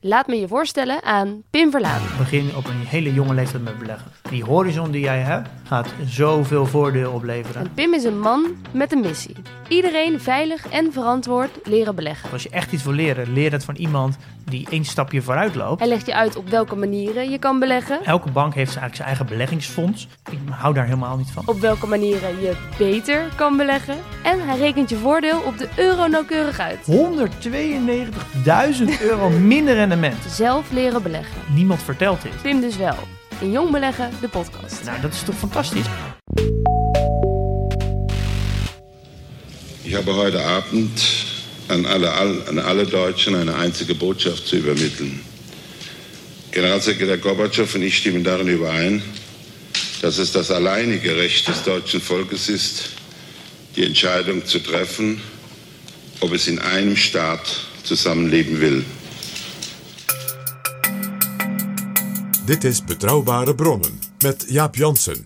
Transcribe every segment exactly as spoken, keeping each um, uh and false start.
Laat me je voorstellen aan Pim Verlaan. Begin op een hele jonge leeftijd met beleggen. Die horizon die jij hebt, gaat zoveel voordeel opleveren. En Pim is een man met een missie. Iedereen veilig en verantwoord leren beleggen. Als je echt iets wil leren, leer het van iemand die één stapje vooruit loopt. Hij legt je uit op welke manieren je kan beleggen. Elke bank heeft eigenlijk zijn eigen beleggingsfonds. Ik hou daar helemaal niet van. Op welke manieren je beter kan beleggen. En hij rekent je voordeel op de euro nauwkeurig uit. honderdtweeënnegentigduizend euro minder rendement. Zelf leren beleggen. Niemand vertelt dit. Pim dus wel. In Jong Beleggen, de podcast. Nou, dat is toch fantastisch? Ich habe heute Abend an alle, an alle Deutschen eine einzige Botschaft zu übermitteln. Generalsekretär Gorbatschow und ich stimmen darin überein, dass es das alleinige Recht des deutschen Volkes ist, die Entscheidung zu treffen, ob es in einem Staat zusammenleben will. Dit is Betrouwbare Bronnen met Jaap Jansen.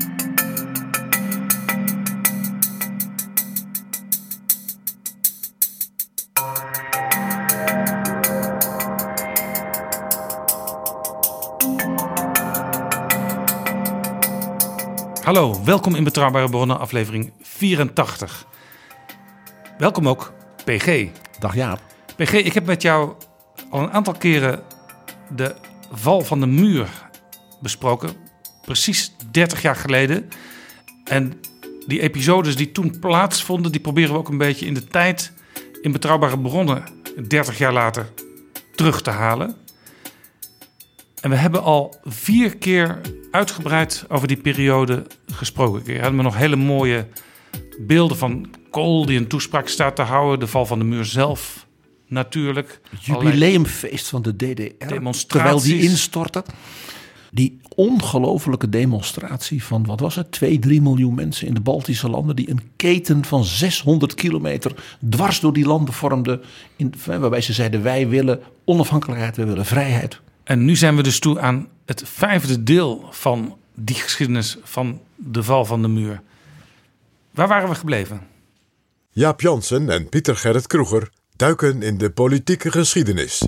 Hallo, welkom in Betrouwbare Bronnen, aflevering vierentachtig. Welkom ook, P G. Dag Jaap. P G, ik heb met jou al een aantal keren de val van de muur besproken. Precies dertig jaar geleden. En die episodes die toen plaatsvonden, die proberen we ook een beetje in de tijd in Betrouwbare Bronnen dertig jaar later terug te halen. En we hebben al vier keer uitgebreid over die periode gesproken. We hadden nog hele mooie beelden van Kohl die een toespraak staat te houden. De val van de muur zelf natuurlijk. Het jubileumfeest van de D D R. Terwijl die instortte. Die ongelofelijke demonstratie van, wat was het, twee, drie miljoen mensen in de Baltische landen. Die een keten van zeshonderd kilometer dwars door die landen vormden. In, waarbij ze zeiden, wij willen onafhankelijkheid, wij willen vrijheid. En nu zijn we dus toe aan het vijfde deel van die geschiedenis van de val van de muur. Waar waren we gebleven? Jaap Jansen en Pieter Gerrit Kroeger duiken in de politieke geschiedenis.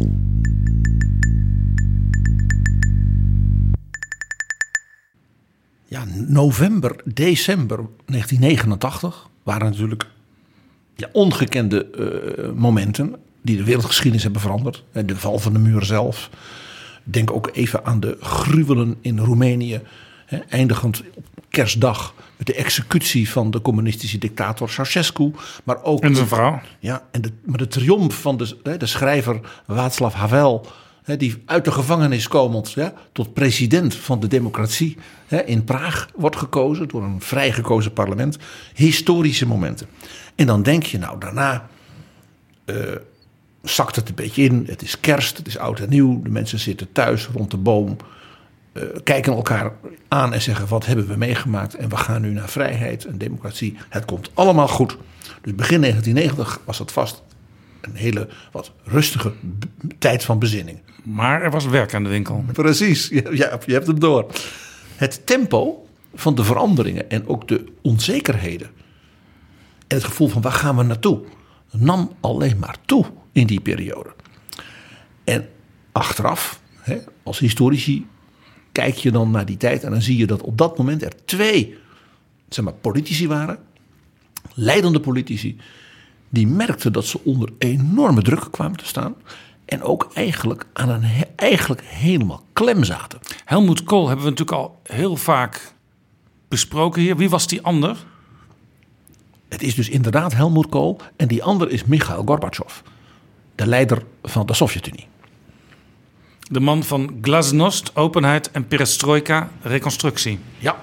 Ja, november, december negentien negenentachtig waren natuurlijk ja, ongekende uh, momenten die de wereldgeschiedenis hebben veranderd. De val van de muur zelf. Denk ook even aan de gruwelen in Roemenië. Hè, eindigend op kerstdag met de executie van de communistische dictator Ceausescu. Maar ook en zijn vrouw. Ja, en de, maar de triomf van de, de schrijver Václav Havel. Hè, die uit de gevangenis komend ja, tot president van de democratie hè, in Praag wordt gekozen. Door een vrij gekozen parlement. Historische momenten. En dan denk je nou daarna... Uh, zakt het een beetje in. Het is kerst, het is oud en nieuw. De mensen zitten thuis rond de boom. Uh, kijken elkaar aan en zeggen, wat hebben we meegemaakt? En we gaan nu naar vrijheid en democratie. Het komt allemaal goed. Dus begin negentien negentig was het vast een hele wat rustige b- tijd van bezinning. Maar er was werk aan de winkel. Precies, ja, ja, je hebt hem door. Het tempo van de veranderingen en ook de onzekerheden... en het gevoel van waar gaan we naartoe... nam alleen maar toe in die periode. En achteraf, hè, als historici, kijk je dan naar die tijd... en dan zie je dat op dat moment er twee zeg maar, politici waren... leidende politici... die merkten dat ze onder enorme druk kwamen te staan... en ook eigenlijk aan een eigenlijk helemaal klem zaten. Helmut Kohl hebben we natuurlijk al heel vaak besproken hier. Wie was die ander? Het is dus inderdaad Helmut Kohl en die andere is Michail Gorbatsjov. De leider van de Sovjet-Unie. De man van glasnost, openheid en perestrojka, reconstructie. Ja.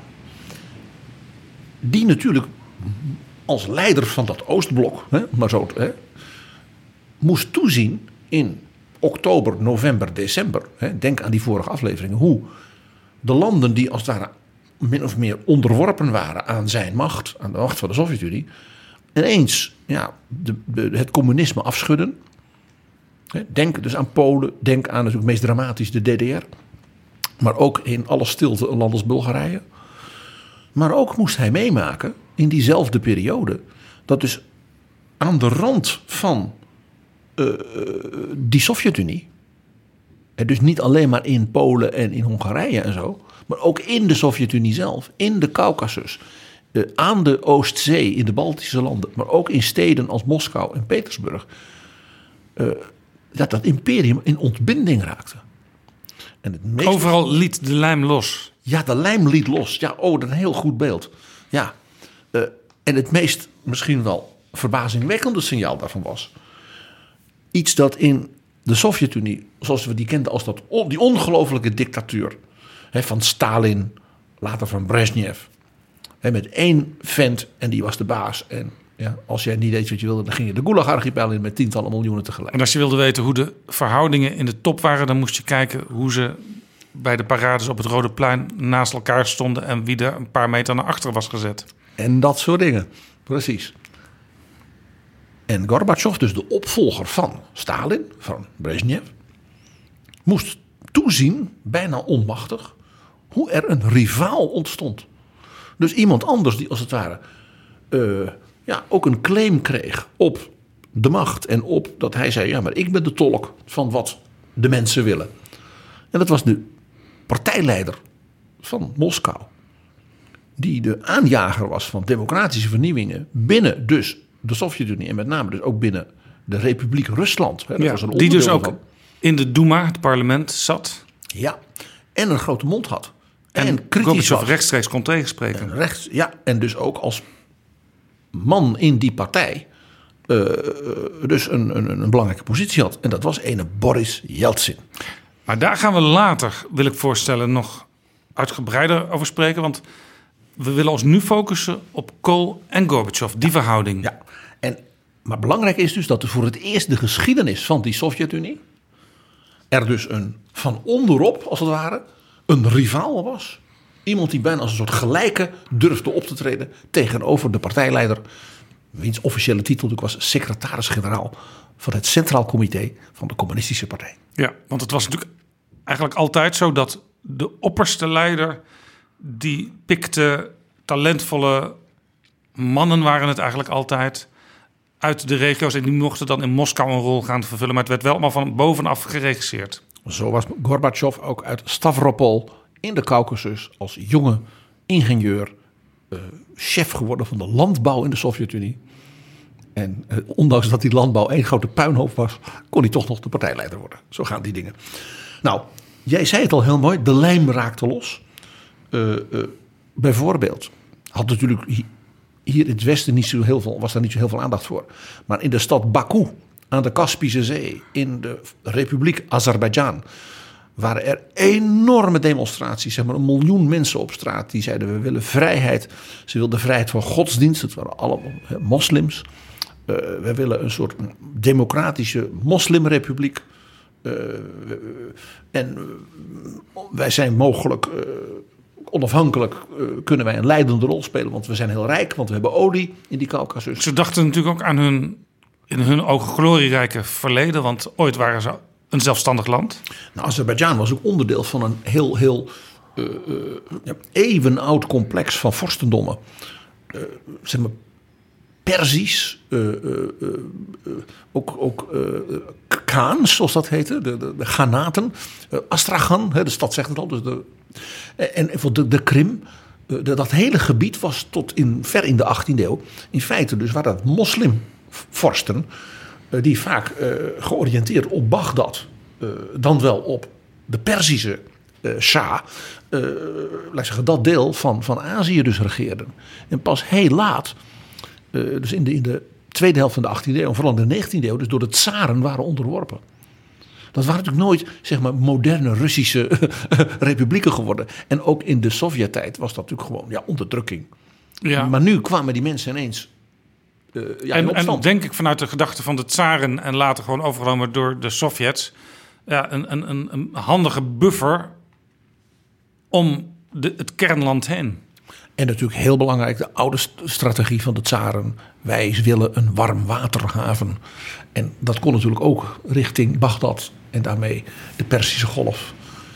Die natuurlijk als leider van dat Oostblok, hè, maar zo, hè, moest toezien in oktober, november, december. Hè, denk aan die vorige afleveringen. Hoe de landen die als het ware min of meer onderworpen waren aan zijn macht, aan de macht van de Sovjet-Unie, ineens ja, de, de, het communisme afschudden. Denk dus aan Polen, denk aan natuurlijk meest dramatisch de D D R. Maar ook in alle stilte een land als Bulgarije. Maar ook moest hij meemaken in diezelfde periode dat dus aan de rand van uh, die Sovjet-Unie En dus niet alleen maar in Polen en in Hongarije en zo, maar ook in de Sovjet-Unie zelf, in de Caucasus, uh, aan de Oostzee, in de Baltische landen, maar ook in steden als Moskou en Petersburg, uh, dat dat imperium in ontbinding raakte. En het meest... Overal liet de lijm los. Ja, de lijm liet los. Ja, oh, dat is een heel goed beeld. Ja, uh, en het meest misschien wel verbazingwekkende signaal daarvan was iets dat in de Sovjet-Unie, zoals we die kenden als dat, die ongelofelijke dictatuur, hè, van Stalin, later van Brezhnev, hè, met één vent en die was de baas. En ja, als jij niet deed wat je wilde, dan ging je de Gulag-archipel in met tientallen miljoenen tegelijk. En als je wilde weten hoe de verhoudingen in de top waren, dan moest je kijken hoe ze bij de parades op het Rode Plein naast elkaar stonden en wie er een paar meter naar achter was gezet. En dat soort dingen, precies. En Gorbachev, dus de opvolger van Stalin, van Brezhnev, moest toezien, bijna onmachtig, hoe er een rivaal ontstond. Dus iemand anders die als het ware uh, ja, ook een claim kreeg op de macht en op dat hij zei, ja, maar ik ben de tolk van wat de mensen willen. En dat was de partijleider van Moskou, die de aanjager was van democratische vernieuwingen binnen dus de Sovjet-Unie en met name dus ook binnen de Republiek Rusland. Hè, dat ja, was een die dus ook van. in de Duma, het parlement, zat. Ja, en een grote mond had. En, En kritisch Gorbachev was. rechtstreeks kon tegenspreken. En rechts, ja, en dus ook als man in die partij uh, dus een, een, een belangrijke positie had. En dat was ene Boris Yeltsin. Maar daar gaan we later, wil ik voorstellen, nog uitgebreider over spreken. Want we willen ons nu focussen op Kohl en Gorbachev, die verhouding. Ja, en, maar belangrijk is dus dat er voor het eerst de geschiedenis van die Sovjet-Unie er dus een van onderop, als het ware, een rivaal was. Iemand die bijna als een soort gelijke durfde op te treden tegenover de partijleider, wiens officiële titel natuurlijk was secretaris-generaal van het Centraal Comité van de Communistische Partij. Ja, want het was natuurlijk eigenlijk altijd zo dat de opperste leider, die pikte talentvolle mannen, waren het eigenlijk altijd, uit de regio's. En die mochten dan in Moskou een rol gaan vervullen. Maar het werd wel allemaal van bovenaf geregisseerd. Zo was Gorbachev ook uit Stavropol in de Caucasus als jonge ingenieur uh, chef geworden van de landbouw in de Sovjet-Unie. En uh, ondanks dat die landbouw één grote puinhoop was, kon hij toch nog de partijleider worden. Zo gaan die dingen. Nou, jij zei het al heel mooi, de lijm raakte los. Uh, uh, bijvoorbeeld had natuurlijk hier in het westen niet zo heel veel, was daar niet zo heel veel aandacht voor. Maar in de stad Baku aan de Kaspische Zee, in de Republiek Azerbeidzjan, waren er enorme demonstraties. Zeg maar een miljoen mensen op straat die zeiden we willen vrijheid. Ze wilden vrijheid van godsdienst. Het waren allemaal he, moslims. Uh, we willen een soort democratische moslimrepubliek. Uh, en uh, wij zijn mogelijk uh, onafhankelijk, uh, kunnen wij een leidende rol spelen. Want we zijn heel rijk, want we hebben olie in die Caucasus. Ze dachten natuurlijk ook aan hun, in hun ogen glorierijke verleden. Want ooit waren ze een zelfstandig land. Nou, Azerbeidzjan was ook onderdeel van een heel, heel uh, uh, ja, eeuwenoud complex van vorstendommen. Uh, zeg maar Perzisch, uh, uh, uh, uh, ook, ook uh, Khaans, zoals dat heette, de, de, de Ghanaten. Uh, Astrakhan, hè, de stad zegt het al. Dus de, en de, de Krim. Uh, de, dat hele gebied was tot in, ver in de achttiende eeuw. In feite dus waren dat moslimvorsten, uh, die vaak uh, georiënteerd op Bagdad, uh, dan wel op de Perzische uh, Shah, uh, laat ik zeggen, dat deel van, van Azië dus regeerden. En pas heel laat, uh, dus in de, in de tweede helft van de achttiende eeuw, vooral in de negentiende eeuw, dus door de tsaren waren onderworpen. Dat waren natuurlijk nooit, zeg maar, moderne Russische republieken geworden. En ook in de Sovjet-tijd was dat natuurlijk gewoon ja, onderdrukking. Ja. Maar nu kwamen die mensen ineens uh, ja, in en, opstand. en denk ik vanuit de gedachte van de tsaren en later gewoon overgenomen door de Sovjets, ja, een, een, een, een handige buffer om de, het kernland heen. En natuurlijk heel belangrijk, de oude strategie van de tsaren. Wij willen een warmwaterhaven. En dat kon natuurlijk ook richting Bagdad en daarmee de Perzische Golf.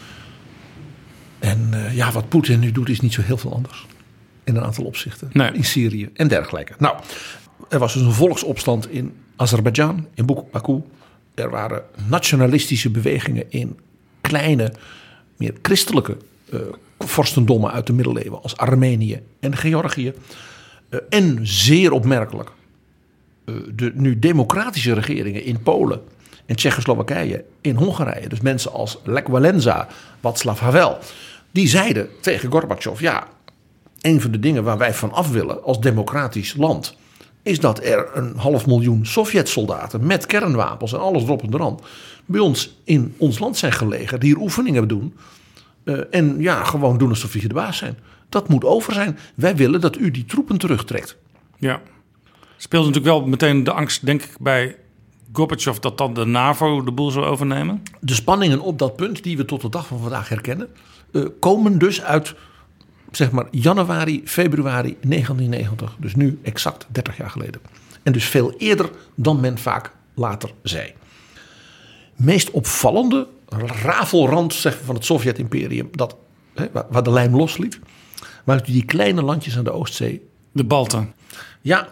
En uh, ja, wat Poetin nu doet is niet zo heel veel anders. In een aantal opzichten. Nee. In Syrië en dergelijke. Nou, er was dus een volksopstand in Azerbeidzjan, in Baku. Er waren nationalistische bewegingen in kleine, meer christelijke uh, vorstendommen uit de middeleeuwen als Armenië en Georgië. Uh, en zeer opmerkelijk uh, de nu democratische regeringen in Polen en Tsjechoslowakije, in Hongarije. Dus mensen als Lech Walesa, Václav Havel. Die zeiden tegen Gorbachev, ja, een van de dingen waar wij van af willen als democratisch land is dat er een half miljoen Sovjet-soldaten met kernwapens en alles erop en eraan bij ons in ons land zijn gelegen, die hier oefeningen doen uh, en ja, gewoon doen alsof we de baas zijn. Dat moet over zijn. Wij willen dat u die troepen terugtrekt. Ja, speelt natuurlijk wel meteen de angst, denk ik, bij Gorbachev dat dan de NAVO de boel zou overnemen. De spanningen op dat punt die we tot de dag van vandaag herkennen, uh, komen dus uit zeg maar januari, februari negentien negentig. Dus nu exact dertig jaar geleden. En dus veel eerder dan men vaak later zei. Meest opvallende rafelrand zeg, van het Sovjet-imperium, dat, hè, waar de lijm losliet, waren die kleine landjes aan de Oostzee. De Balten. Ja,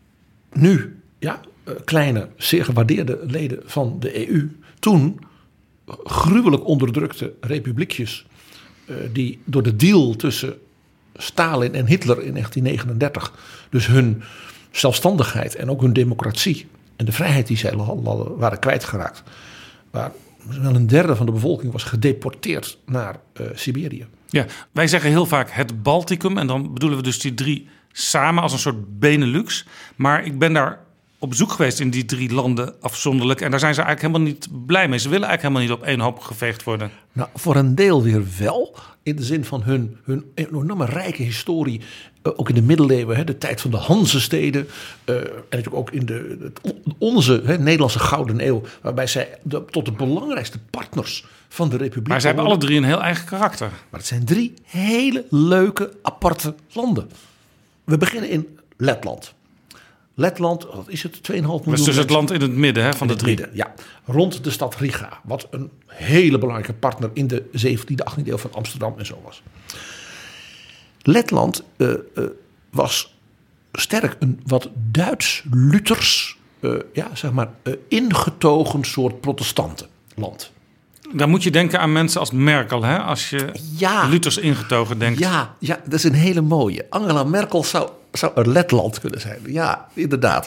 nu ja, kleine, zeer gewaardeerde leden van de E U. Toen gruwelijk onderdrukte republiekjes uh, die door de deal tussen Stalin en Hitler in negentien negenendertig dus hun zelfstandigheid en ook hun democratie en de vrijheid die zij hadden waren kwijtgeraakt. Waar wel een derde van de bevolking was gedeporteerd naar uh, Siberië. Ja, wij zeggen heel vaak het Balticum en dan bedoelen we dus die drie samen als een soort Benelux. Maar ik ben daar op bezoek geweest in die drie landen afzonderlijk en daar zijn ze eigenlijk helemaal niet blij mee. Ze willen eigenlijk helemaal niet op één hoop geveegd worden. Nou, voor een deel weer wel, in de zin van hun, hun enorme rijke historie, uh, ook in de middeleeuwen, hè, de tijd van de Hanzesteden, uh, en natuurlijk ook in de, de onze hè, Nederlandse Gouden Eeuw, waarbij zij de, tot de belangrijkste partners van de republiek. Maar ze hebben alle drie een heel eigen karakter. Maar het zijn drie hele leuke, aparte landen. We beginnen in Letland. Letland, wat is het? twee komma vijf miljoen. Dat is dus het land in het midden hè, van de drie. Midden, ja, rond de stad Riga. Wat een hele belangrijke partner in de zeventiende, achttiende eeuw van Amsterdam en zo was. Letland uh, uh, was sterk een wat Duits-Luthers, uh, ja, zeg maar, uh, ingetogen soort protestantenland. Dan moet je denken aan mensen als Merkel, hè? Als je ja, Luthers ingetogen denkt. Ja, ja, dat is een hele mooie. Angela Merkel zou, zou een Letland kunnen zijn. Ja, inderdaad.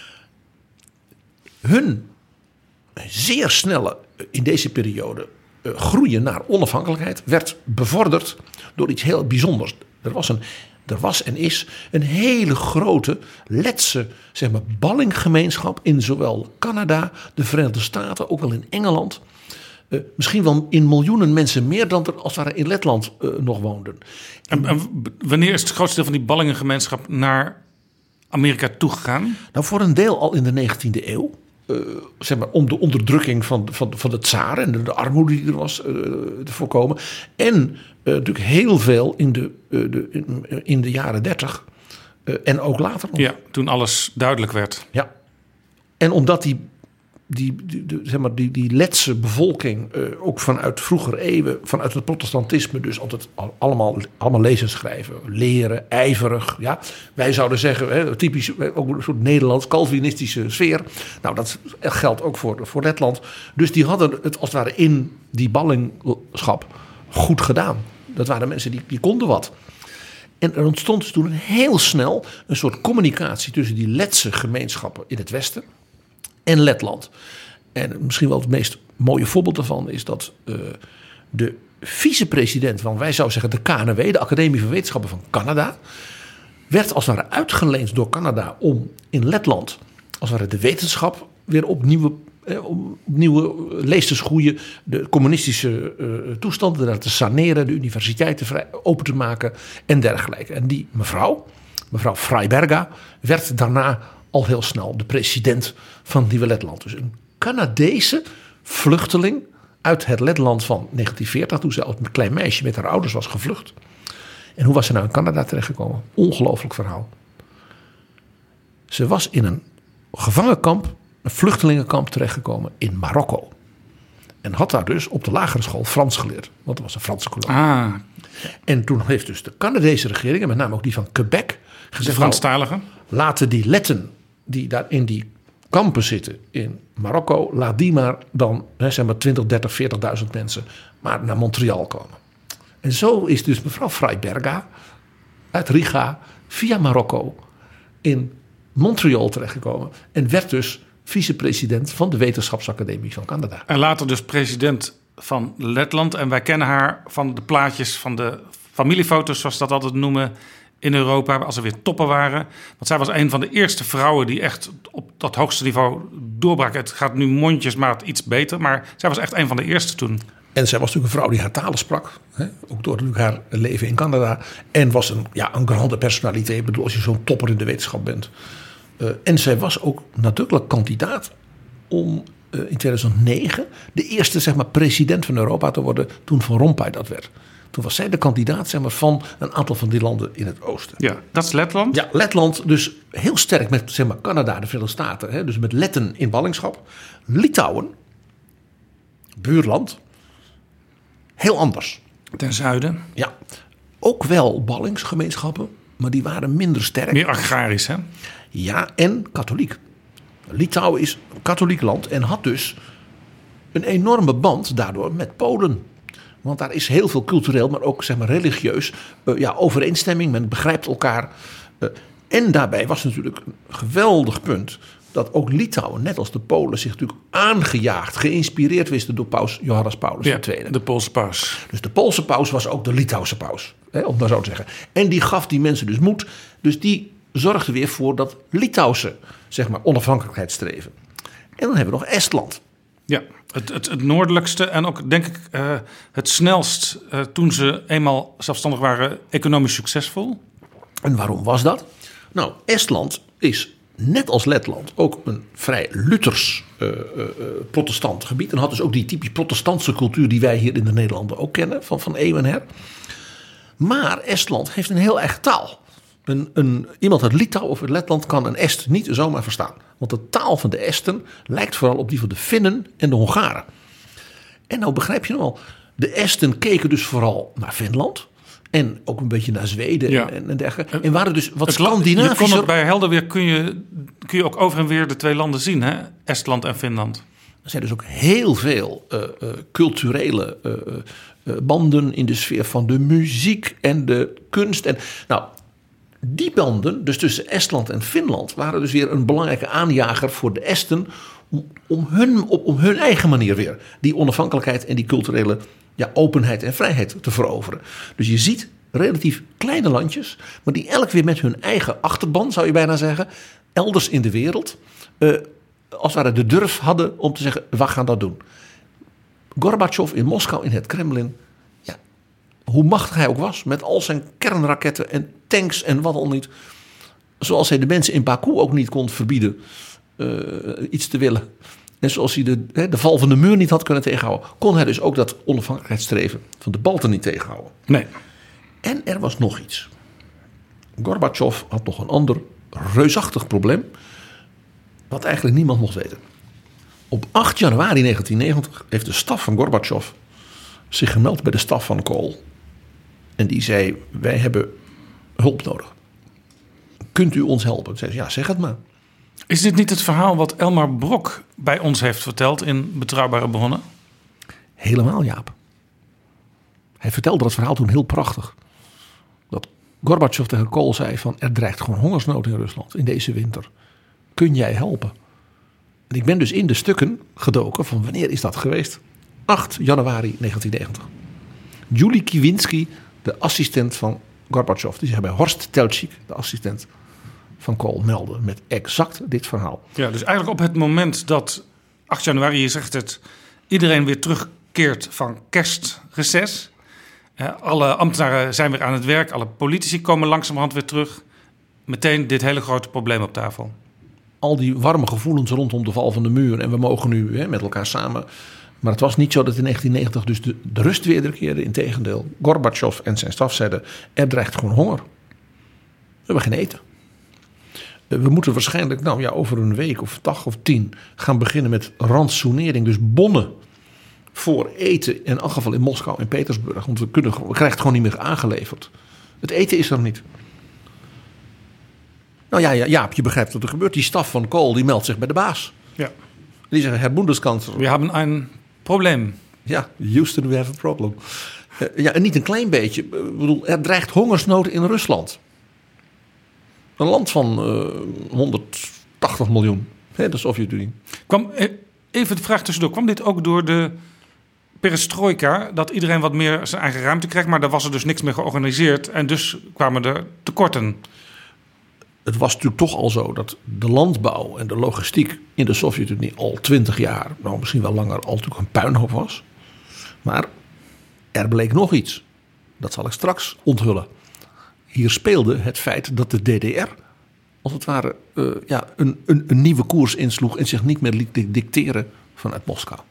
Hun zeer snelle, in deze periode, uh, groeien naar onafhankelijkheid werd bevorderd door iets heel bijzonders. Er was, een, er was en is een hele grote Letse, zeg maar, ballinggemeenschap in zowel Canada, de Verenigde Staten, ook wel in Engeland. Uh, misschien wel in miljoenen mensen meer dan er als er in Letland uh, nog woonden. En, en wanneer is het grootste deel van die ballingengemeenschap naar Amerika toegegaan? Nou, voor een deel al in de negentiende eeuw. Uh, zeg maar, om de onderdrukking van, van, van de tsaar en de, de armoede die er was uh, te voorkomen. En uh, natuurlijk heel veel in de, uh, de, in, in de jaren dertig. Uh, en ook later nog. Ja, toen alles duidelijk werd. Ja. En omdat die Die, die, die, zeg maar, die, die Letse bevolking, uh, ook vanuit vroegere eeuwen, vanuit het protestantisme, dus altijd allemaal, allemaal lezen, schrijven, leren, ijverig. Ja. Wij zouden zeggen, hè, typisch, ook een soort Nederlands, Calvinistische sfeer. Nou, dat geldt ook voor, voor Letland. Dus die hadden het als het ware in die ballingschap goed gedaan. Dat waren mensen die, die konden wat. En er ontstond dus toen heel snel een soort communicatie tussen die Letse gemeenschappen in het westen en Letland. En misschien wel het meest mooie voorbeeld daarvan is dat uh, de vicepresident van, wij zouden zeggen, de K N W, de Academie van Wetenschappen van Canada, werd als het ware uitgeleend door Canada om in Letland als het ware de wetenschap weer op nieuwe, eh, op nieuwe lees te schoeien, de communistische uh, toestanden daar te saneren, de universiteiten vrij open te maken en dergelijke. En die mevrouw, mevrouw Freiberga, werd daarna al heel snel de president van Nieuwe Letland. Dus een Canadese vluchteling uit het Letland van negentien veertig... toen ze als een klein meisje met haar ouders was gevlucht. En hoe was ze nou in Canada terechtgekomen? Ongelooflijk verhaal. Ze was in een gevangenkamp, een vluchtelingenkamp terechtgekomen in Marokko. En had daar dus op de lagere school Frans geleerd. Want dat was een Franse kolonie. Ah. En toen heeft dus de Canadese regering, en met name ook die van Quebec, gezegd, de Franstaligen, nou, laten die Letten die daar in die kampen zitten in Marokko, laat die maar dan hè, zeg maar twintig, dertig, veertigduizend mensen maar naar Montreal komen. En zo is dus mevrouw Freiberga uit Riga via Marokko in Montreal terechtgekomen en werd dus vicepresident van de Wetenschapsacademie van Canada. En later dus president van Letland. En wij kennen haar van de plaatjes van de familiefoto's, zoals ze dat altijd noemen, in Europa, als er weer toppen waren. Want zij was een van de eerste vrouwen die echt op dat hoogste niveau doorbrak. Het gaat nu mondjesmaat iets beter, maar zij was echt een van de eerste toen. En zij was natuurlijk een vrouw die haar talen sprak. Hè? Ook door natuurlijk haar leven in Canada. En was een, ja, een grande personaliteit. Ik bedoel, als je zo'n topper in de wetenschap bent. Uh, en zij was ook nadrukkelijk kandidaat om uh, in tweeduizend negen de eerste zeg maar, president van Europa te worden toen Van Rompuy dat werd. Toen was zij de kandidaat zeg maar, van een aantal van die landen in het oosten. Ja, dat is Letland. Ja, Letland dus heel sterk met zeg maar, Canada, de Verenigde Staten. Hè, dus met Letten in ballingschap. Litouwen, buurland, heel anders. Ten zuiden. Ja, ook wel ballingsgemeenschappen, maar die waren minder sterk. Meer agrarisch, hè? Ja, en katholiek. Litouwen is een katholiek land en had dus een enorme band daardoor met Polen. Want daar is heel veel cultureel, maar ook zeg maar, religieus uh, ja, overeenstemming. Men begrijpt elkaar. Uh, en daarbij was natuurlijk een geweldig punt dat ook Litouwen, net als de Polen, zich natuurlijk aangejaagd, geïnspireerd wisten door paus Johannes Paulus Ja, de Tweede. de Poolse paus. Dus de Poolse paus was ook de Litouwse paus, hè, om het maar zo te zeggen. En die gaf die mensen dus moed. Dus die zorgde weer voor dat Litouwse zeg maar, onafhankelijkheidsstreven. En dan hebben we nog Estland. Ja, het, het, het noordelijkste en ook denk ik uh, het snelst uh, toen ze eenmaal zelfstandig waren economisch succesvol. En waarom was dat? Nou, Estland is net als Letland ook een vrij Luthers uh, uh, protestant gebied. En had dus ook die typisch protestantse cultuur die wij hier in de Nederlanden ook kennen van, van eeuwen her. Maar Estland heeft een heel eigen taal. Een, een, iemand uit Litouwen of uit Letland kan een Est niet zomaar verstaan. Want de taal van de Esten lijkt vooral op die van de Finnen en de Hongaren. En nou begrijp je wel, de Esten keken dus vooral naar Finland. En ook een beetje naar Zweden Ja. en, en dergelijke. En waren dus wat Het land- Scandinavischer. Je kon het bij Helderweer kun je, kun je ook over en weer de twee landen zien, hè? Estland en Finland. Er zijn dus ook heel veel uh, uh, culturele uh, uh, banden in de sfeer van de muziek en de kunst. En, nou, die banden, dus tussen Estland en Finland, waren dus weer een belangrijke aanjager voor de Esten om, om, hun, op, om hun eigen manier weer die onafhankelijkheid en die culturele ja, openheid en vrijheid te veroveren. Dus je ziet relatief kleine landjes, maar die elk weer met hun eigen achterban, zou je bijna zeggen, elders in de wereld, uh, als het ware de durf hadden om te zeggen, we gaan dat doen. Gorbachev in Moskou in het Kremlin, ja, hoe machtig hij ook was, met al zijn kernraketten en tanks en wat al niet, zoals hij de mensen in Baku ook niet kon verbieden uh, iets te willen. En zoals hij de, de val van de muur niet had kunnen tegenhouden, kon hij dus ook dat onafhankelijkheidsstreven van de Balten niet tegenhouden. Nee. En er was nog iets. Gorbachev had nog een ander reusachtig probleem, wat eigenlijk niemand mocht weten. Op acht januari negentien negentig heeft de staf van Gorbachev zich gemeld bij de staf van Kohl. En die zei, wij hebben hulp nodig. Kunt u ons helpen? Zei ze, ja, zeg het maar. Is dit niet het verhaal wat Elmar Brok bij ons heeft verteld in Betrouwbare Bronnen? Helemaal, Jaap. Hij vertelde dat verhaal toen heel prachtig. Dat Gorbachev tegen Kohl zei van, er dreigt gewoon hongersnood in Rusland in deze winter. Kun jij helpen? En ik ben dus in de stukken gedoken van wanneer is dat geweest? acht januari negentien negentig. Julie Kiewinski, de assistent van Gorbachev, die zich bij Horst Teltschik, de assistent van Kohl, meldde met exact dit verhaal. Ja, dus eigenlijk op het moment dat acht januari, je zegt het, iedereen weer terugkeert van kerstreces. Eh, alle ambtenaren zijn weer aan het werk, alle politici komen langzamerhand weer terug. Meteen dit hele grote probleem op tafel. Al die warme gevoelens rondom de val van de muur en we mogen nu hè, met elkaar samen. Maar het was niet zo dat in negentien negentig dus de, de rust wederkeerde. Integendeel, Gorbachev en zijn staf zeiden, er dreigt gewoon honger. We hebben geen eten. We moeten waarschijnlijk nou ja, over een week of dag of tien gaan beginnen met rantsoenering. Dus bonnen voor eten, in elk geval in Moskou en Petersburg. Want we, kunnen, we krijgen het gewoon niet meer aangeleverd. Het eten is er niet. Nou ja, ja, Jaap, je begrijpt wat er gebeurt. Die staf van Kohl die meldt zich bij de baas. Ja. Die zeggen, Herr Bundeskanzler. We hebben een probleem. Ja, Houston, we have a problem. Uh, ja, en niet een klein beetje. Ik bedoel, er dreigt hongersnood in Rusland. Een land van uh, honderdtachtig miljoen. Hè, de Sovjet-Unie. Kwam, even de vraag tussendoor. Kwam dit ook door de perestrojka? Dat iedereen wat meer zijn eigen ruimte krijgt. Maar daar was er dus niks meer georganiseerd. En dus kwamen er tekorten. Het was natuurlijk toch al zo dat de landbouw en de logistiek in de Sovjet-Unie al twintig jaar, nou misschien wel langer, al natuurlijk een puinhoop was. Maar er bleek nog iets. Dat zal ik straks onthullen. Hier speelde het feit dat de D D R als het ware uh, ja, een, een, een nieuwe koers insloeg en zich niet meer liet dicteren vanuit Moskou.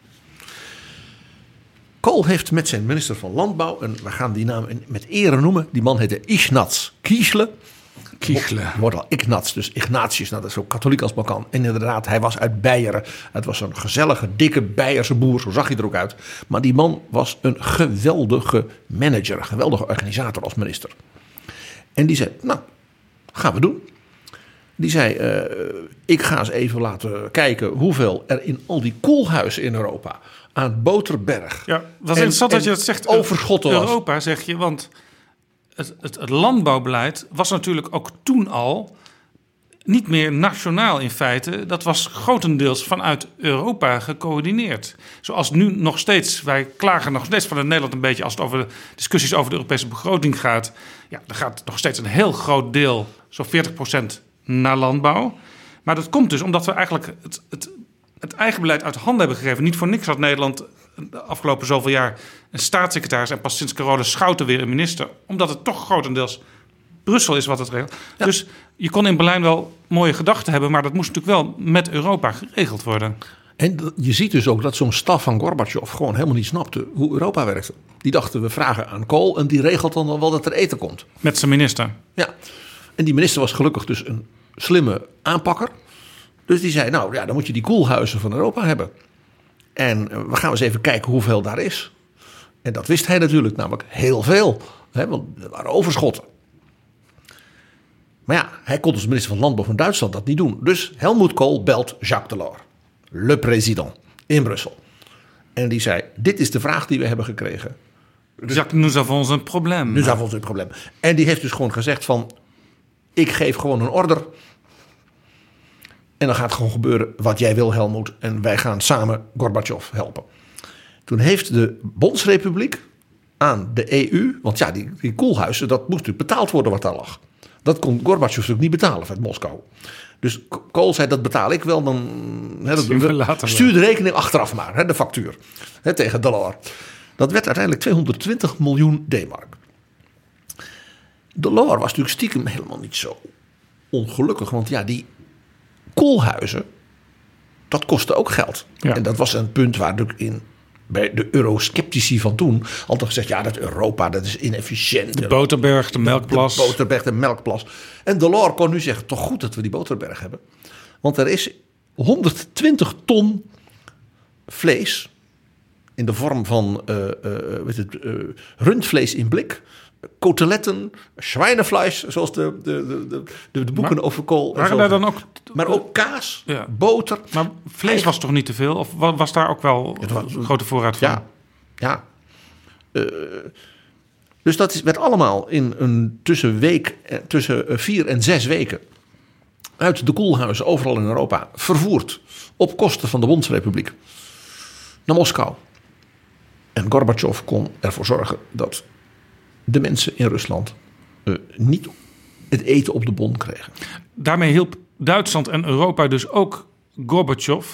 Kohl heeft met zijn minister van Landbouw, en we gaan die naam met ere noemen, die man heette Ignaz Kiesle. Kiesle. Wordt al Ignaz, dus Ignatius, nou, dat is zo katholiek als maar kan. En inderdaad, hij was uit Beieren. Het was een gezellige, dikke Beierse boer, zo zag hij er ook uit. Maar die man was een geweldige manager, een geweldige organisator als minister. En die zei, nou, gaan we doen. Die zei, uh, ik ga eens even laten kijken hoeveel er in al die koelhuizen in Europa aan boterberg. Ja, dat is interessant dat je dat zegt. Overschotten was. Europa, zeg je, want het, het, het landbouwbeleid was natuurlijk ook toen al niet meer nationaal in feite. Dat was grotendeels vanuit Europa gecoördineerd. Zoals nu nog steeds, wij klagen nog steeds van in Nederland een beetje als het over de discussies over de Europese begroting gaat. Ja, er gaat nog steeds een heel groot deel, zo'n veertig procent, naar landbouw. Maar dat komt dus omdat we eigenlijk het, het, het eigen beleid uit handen hebben gegeven. Niet voor niks had Nederland de afgelopen zoveel jaar een staatssecretaris en pas sinds Carola Schouten weer een minister. Omdat het toch grotendeels Brussel is wat het regelt. Ja. Dus je kon in Berlijn wel mooie gedachten hebben, maar dat moest natuurlijk wel met Europa geregeld worden. En je ziet dus ook dat zo'n staf van Gorbachev gewoon helemaal niet snapte hoe Europa werkte. Die dachten, we vragen aan Kohl en die regelt dan wel dat er eten komt. Met zijn minister. Ja, en die minister was gelukkig dus een slimme aanpakker. Dus die zei, nou ja, dan moet je die koelhuizen van Europa hebben. En we gaan eens even kijken hoeveel daar is. En dat wist hij natuurlijk, namelijk heel veel. Hè, want er waren overschotten. Maar ja, hij kon als minister van Landbouw van Duitsland dat niet doen. Dus Helmut Kohl belt Jacques Delors, le président, in Brussel. En die zei, dit is de vraag die we hebben gekregen. Dus, Jacques, nous avons un problème. Nous avons un problème. En die heeft dus gewoon gezegd van, ik geef gewoon een order. En dan gaat gewoon gebeuren wat jij wil, Helmut. En wij gaan samen Gorbachev helpen. Toen heeft de Bondsrepubliek aan de E U, want ja, die, die koelhuizen, dat moest natuurlijk betaald worden wat daar lag. Dat kon Gorbachev natuurlijk niet betalen vanuit Moskou. Dus Kohl zei, dat betaal ik wel. Dan he, dat, stuur de rekening achteraf maar, he, de factuur. He, tegen Delors. Dat werd uiteindelijk tweehonderdtwintig miljoen D-mark. Delors was natuurlijk stiekem helemaal niet zo ongelukkig. Want ja, die koelhuizen, dat kostte ook geld. Ja. En dat was een punt waar natuurlijk in bij de eurosceptici van toen altijd gezegd, ja, dat Europa, dat is inefficiënt. De Boterberg, de Melkplas. De Boterberg, de Melkplas. En Delors kon nu zeggen, toch goed dat we die Boterberg hebben. Want er is honderdtwintig ton vlees in de vorm van uh, uh, weet het, uh, rundvlees in blik, koteletten, schweinefleisch, zoals de, de, de, de, de boeken maar, over Kohl. Waren daar dan ook, maar ook kaas, ja. boter. Maar vlees was toch niet te veel? Of was daar ook wel was, een grote voorraad van? Ja, ja. Uh, dus dat is, werd allemaal in een tussen, week, tussen vier en zes weken uit de koelhuizen overal in Europa vervoerd op kosten van de Bondsrepubliek naar Moskou. En Gorbachev kon ervoor zorgen dat de mensen in Rusland uh, niet het eten op de bon kregen. Daarmee hielp Duitsland en Europa dus ook Gorbachev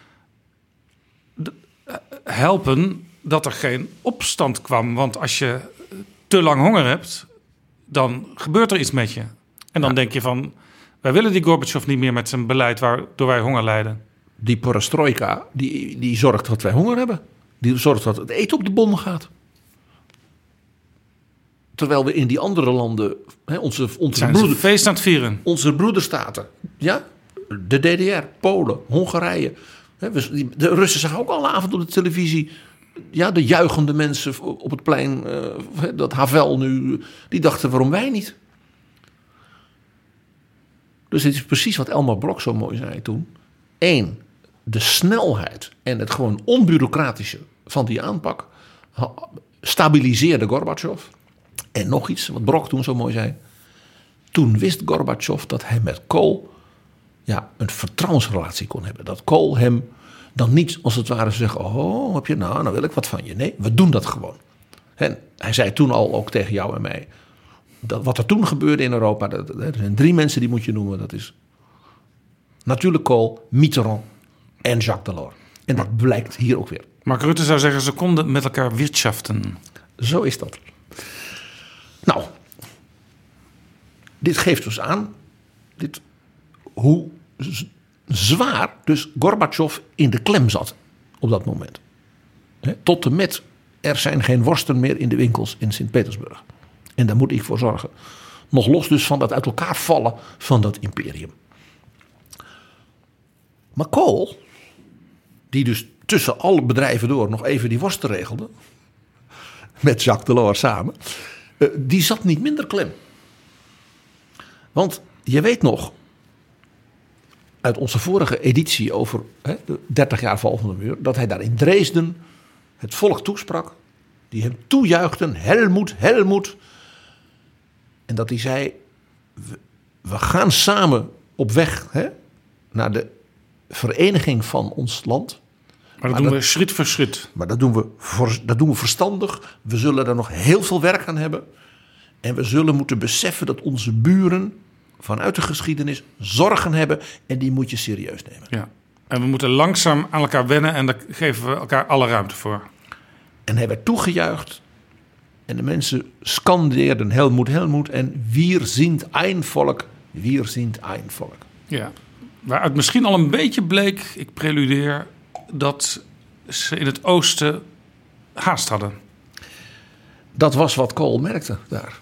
helpen dat er geen opstand kwam. Want als je te lang honger hebt, dan gebeurt er iets met je. En dan ja. denk je van, wij willen die Gorbachev niet meer met zijn beleid waardoor wij honger lijden. Die perestrojka, die, die zorgt dat wij honger hebben. Die zorgt dat het eten op de bon gaat. Terwijl we in die andere landen, hè, onze, onze, broeder, feest aan het vieren. onze broederstaten, ja, de D D R, Polen, Hongarije. Hè, we, de Russen zagen ook al avond op de televisie, ja, de juichende mensen op het plein, uh, dat Havel nu, die dachten waarom wij niet. Dus het is precies wat Elmar Brok zo mooi zei toen. Eén, de snelheid en het gewoon onbureaucratische van die aanpak stabiliseerde Gorbachev. En nog iets wat Brok toen zo mooi zei. Toen wist Gorbachev dat hij met Kohl ja, een vertrouwensrelatie kon hebben. Dat Kohl hem dan niet als het ware zeggen, oh, heb je nou, nou wil ik wat van je. Nee, we doen dat gewoon. En hij zei toen al ook tegen jou en mij, dat wat er toen gebeurde in Europa, dat, er zijn drie mensen die moet je noemen. Dat is natuurlijk Kohl, Mitterrand en Jacques Delors. En dat blijkt hier ook weer. Mark Rutte zou zeggen, ze konden met elkaar wirtschaften. Zo is dat. Nou, dit geeft dus aan dit, hoe z- zwaar dus Gorbachev in de klem zat op dat moment. He, tot en met, er zijn geen worsten meer in de winkels in Sint-Petersburg. En daar moet ik voor zorgen. Nog los dus van dat uit elkaar vallen van dat imperium. Maar Kohl, die dus tussen alle bedrijven door nog even die worsten regelde, met Jacques Delors samen, die zat niet minder klem. Want je weet nog, uit onze vorige editie over hè, de dertig jaar val van de muur, dat hij daar in Dresden het volk toesprak, die hem toejuichten, Helmoet, Helmoet. En dat hij zei, we, we gaan samen op weg hè, naar de vereniging van ons land. Maar dat maar doen dat, we schritt voor schritt. Maar dat doen, we voor, dat doen we verstandig. We zullen er nog heel veel werk aan hebben. En we zullen moeten beseffen dat onze buren vanuit de geschiedenis zorgen hebben. En die moet je serieus nemen. Ja. En we moeten langzaam aan elkaar wennen. En daar geven we elkaar alle ruimte voor. En hij werd toegejuicht. En de mensen scandeerden Helmoet, Helmoet. En wir sind ein Volk, wir sind ein Volk. Ja. Waaruit misschien al een beetje bleek, ik preludeer, dat ze in het oosten haast hadden. Dat was wat Kohl merkte daar.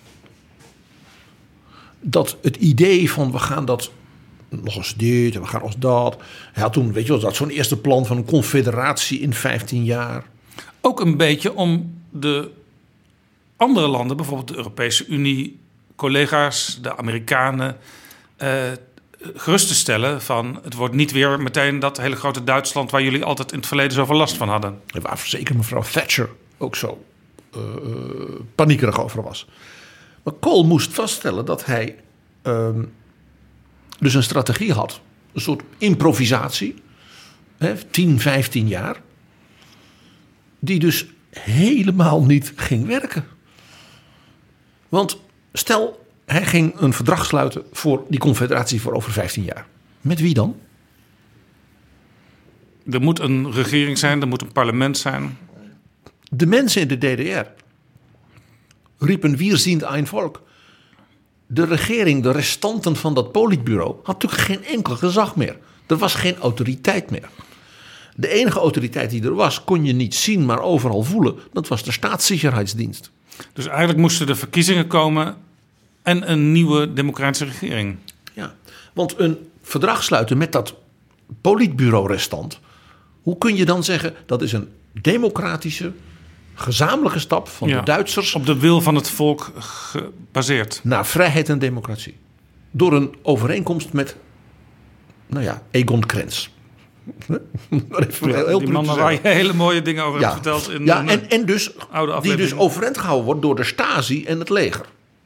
Dat het idee van we gaan dat nog eens dit en we gaan als dat. Hij had toen, weet je wel, dat zo'n eerste plan van een confederatie in vijftien jaar. Ook een beetje om de andere landen, bijvoorbeeld de Europese Unie, collega's, de Amerikanen, Uh, gerust te stellen van het wordt niet weer meteen dat hele grote Duitsland waar jullie altijd in het verleden zoveel last van hadden. En waar zeker mevrouw Thatcher ook zo uh, paniekerig over was. Maar Kohl moest vaststellen dat hij uh, dus een strategie had. Een soort improvisatie. Hè, tien, vijftien jaar. Die dus helemaal niet ging werken. Want stel, hij ging een verdrag sluiten voor die confederatie voor over vijftien jaar. Met wie dan? Er moet een regering zijn, er moet een parlement zijn. De mensen in de D D R riepen wir sind ein Volk. De regering, de restanten van dat politbureau, had natuurlijk geen enkel gezag meer. Er was geen autoriteit meer. De enige autoriteit die er was, kon je niet zien, maar overal voelen. Dat was de Staatssicherheidsdienst. Dus eigenlijk moesten er verkiezingen komen en een nieuwe democratische regering. Ja, want een verdrag sluiten met dat politbureau-restant. Hoe kun je dan zeggen dat is een democratische, gezamenlijke stap van ja, de Duitsers op de wil van het volk gebaseerd naar vrijheid en democratie. Door een overeenkomst met, nou ja, Egon Krenz. Even ja, heel die man waar je hele mooie dingen over ja. hebt verteld. In ja, een en, en dus, oude die dus overeind gehouden wordt door de Stasi en het leger.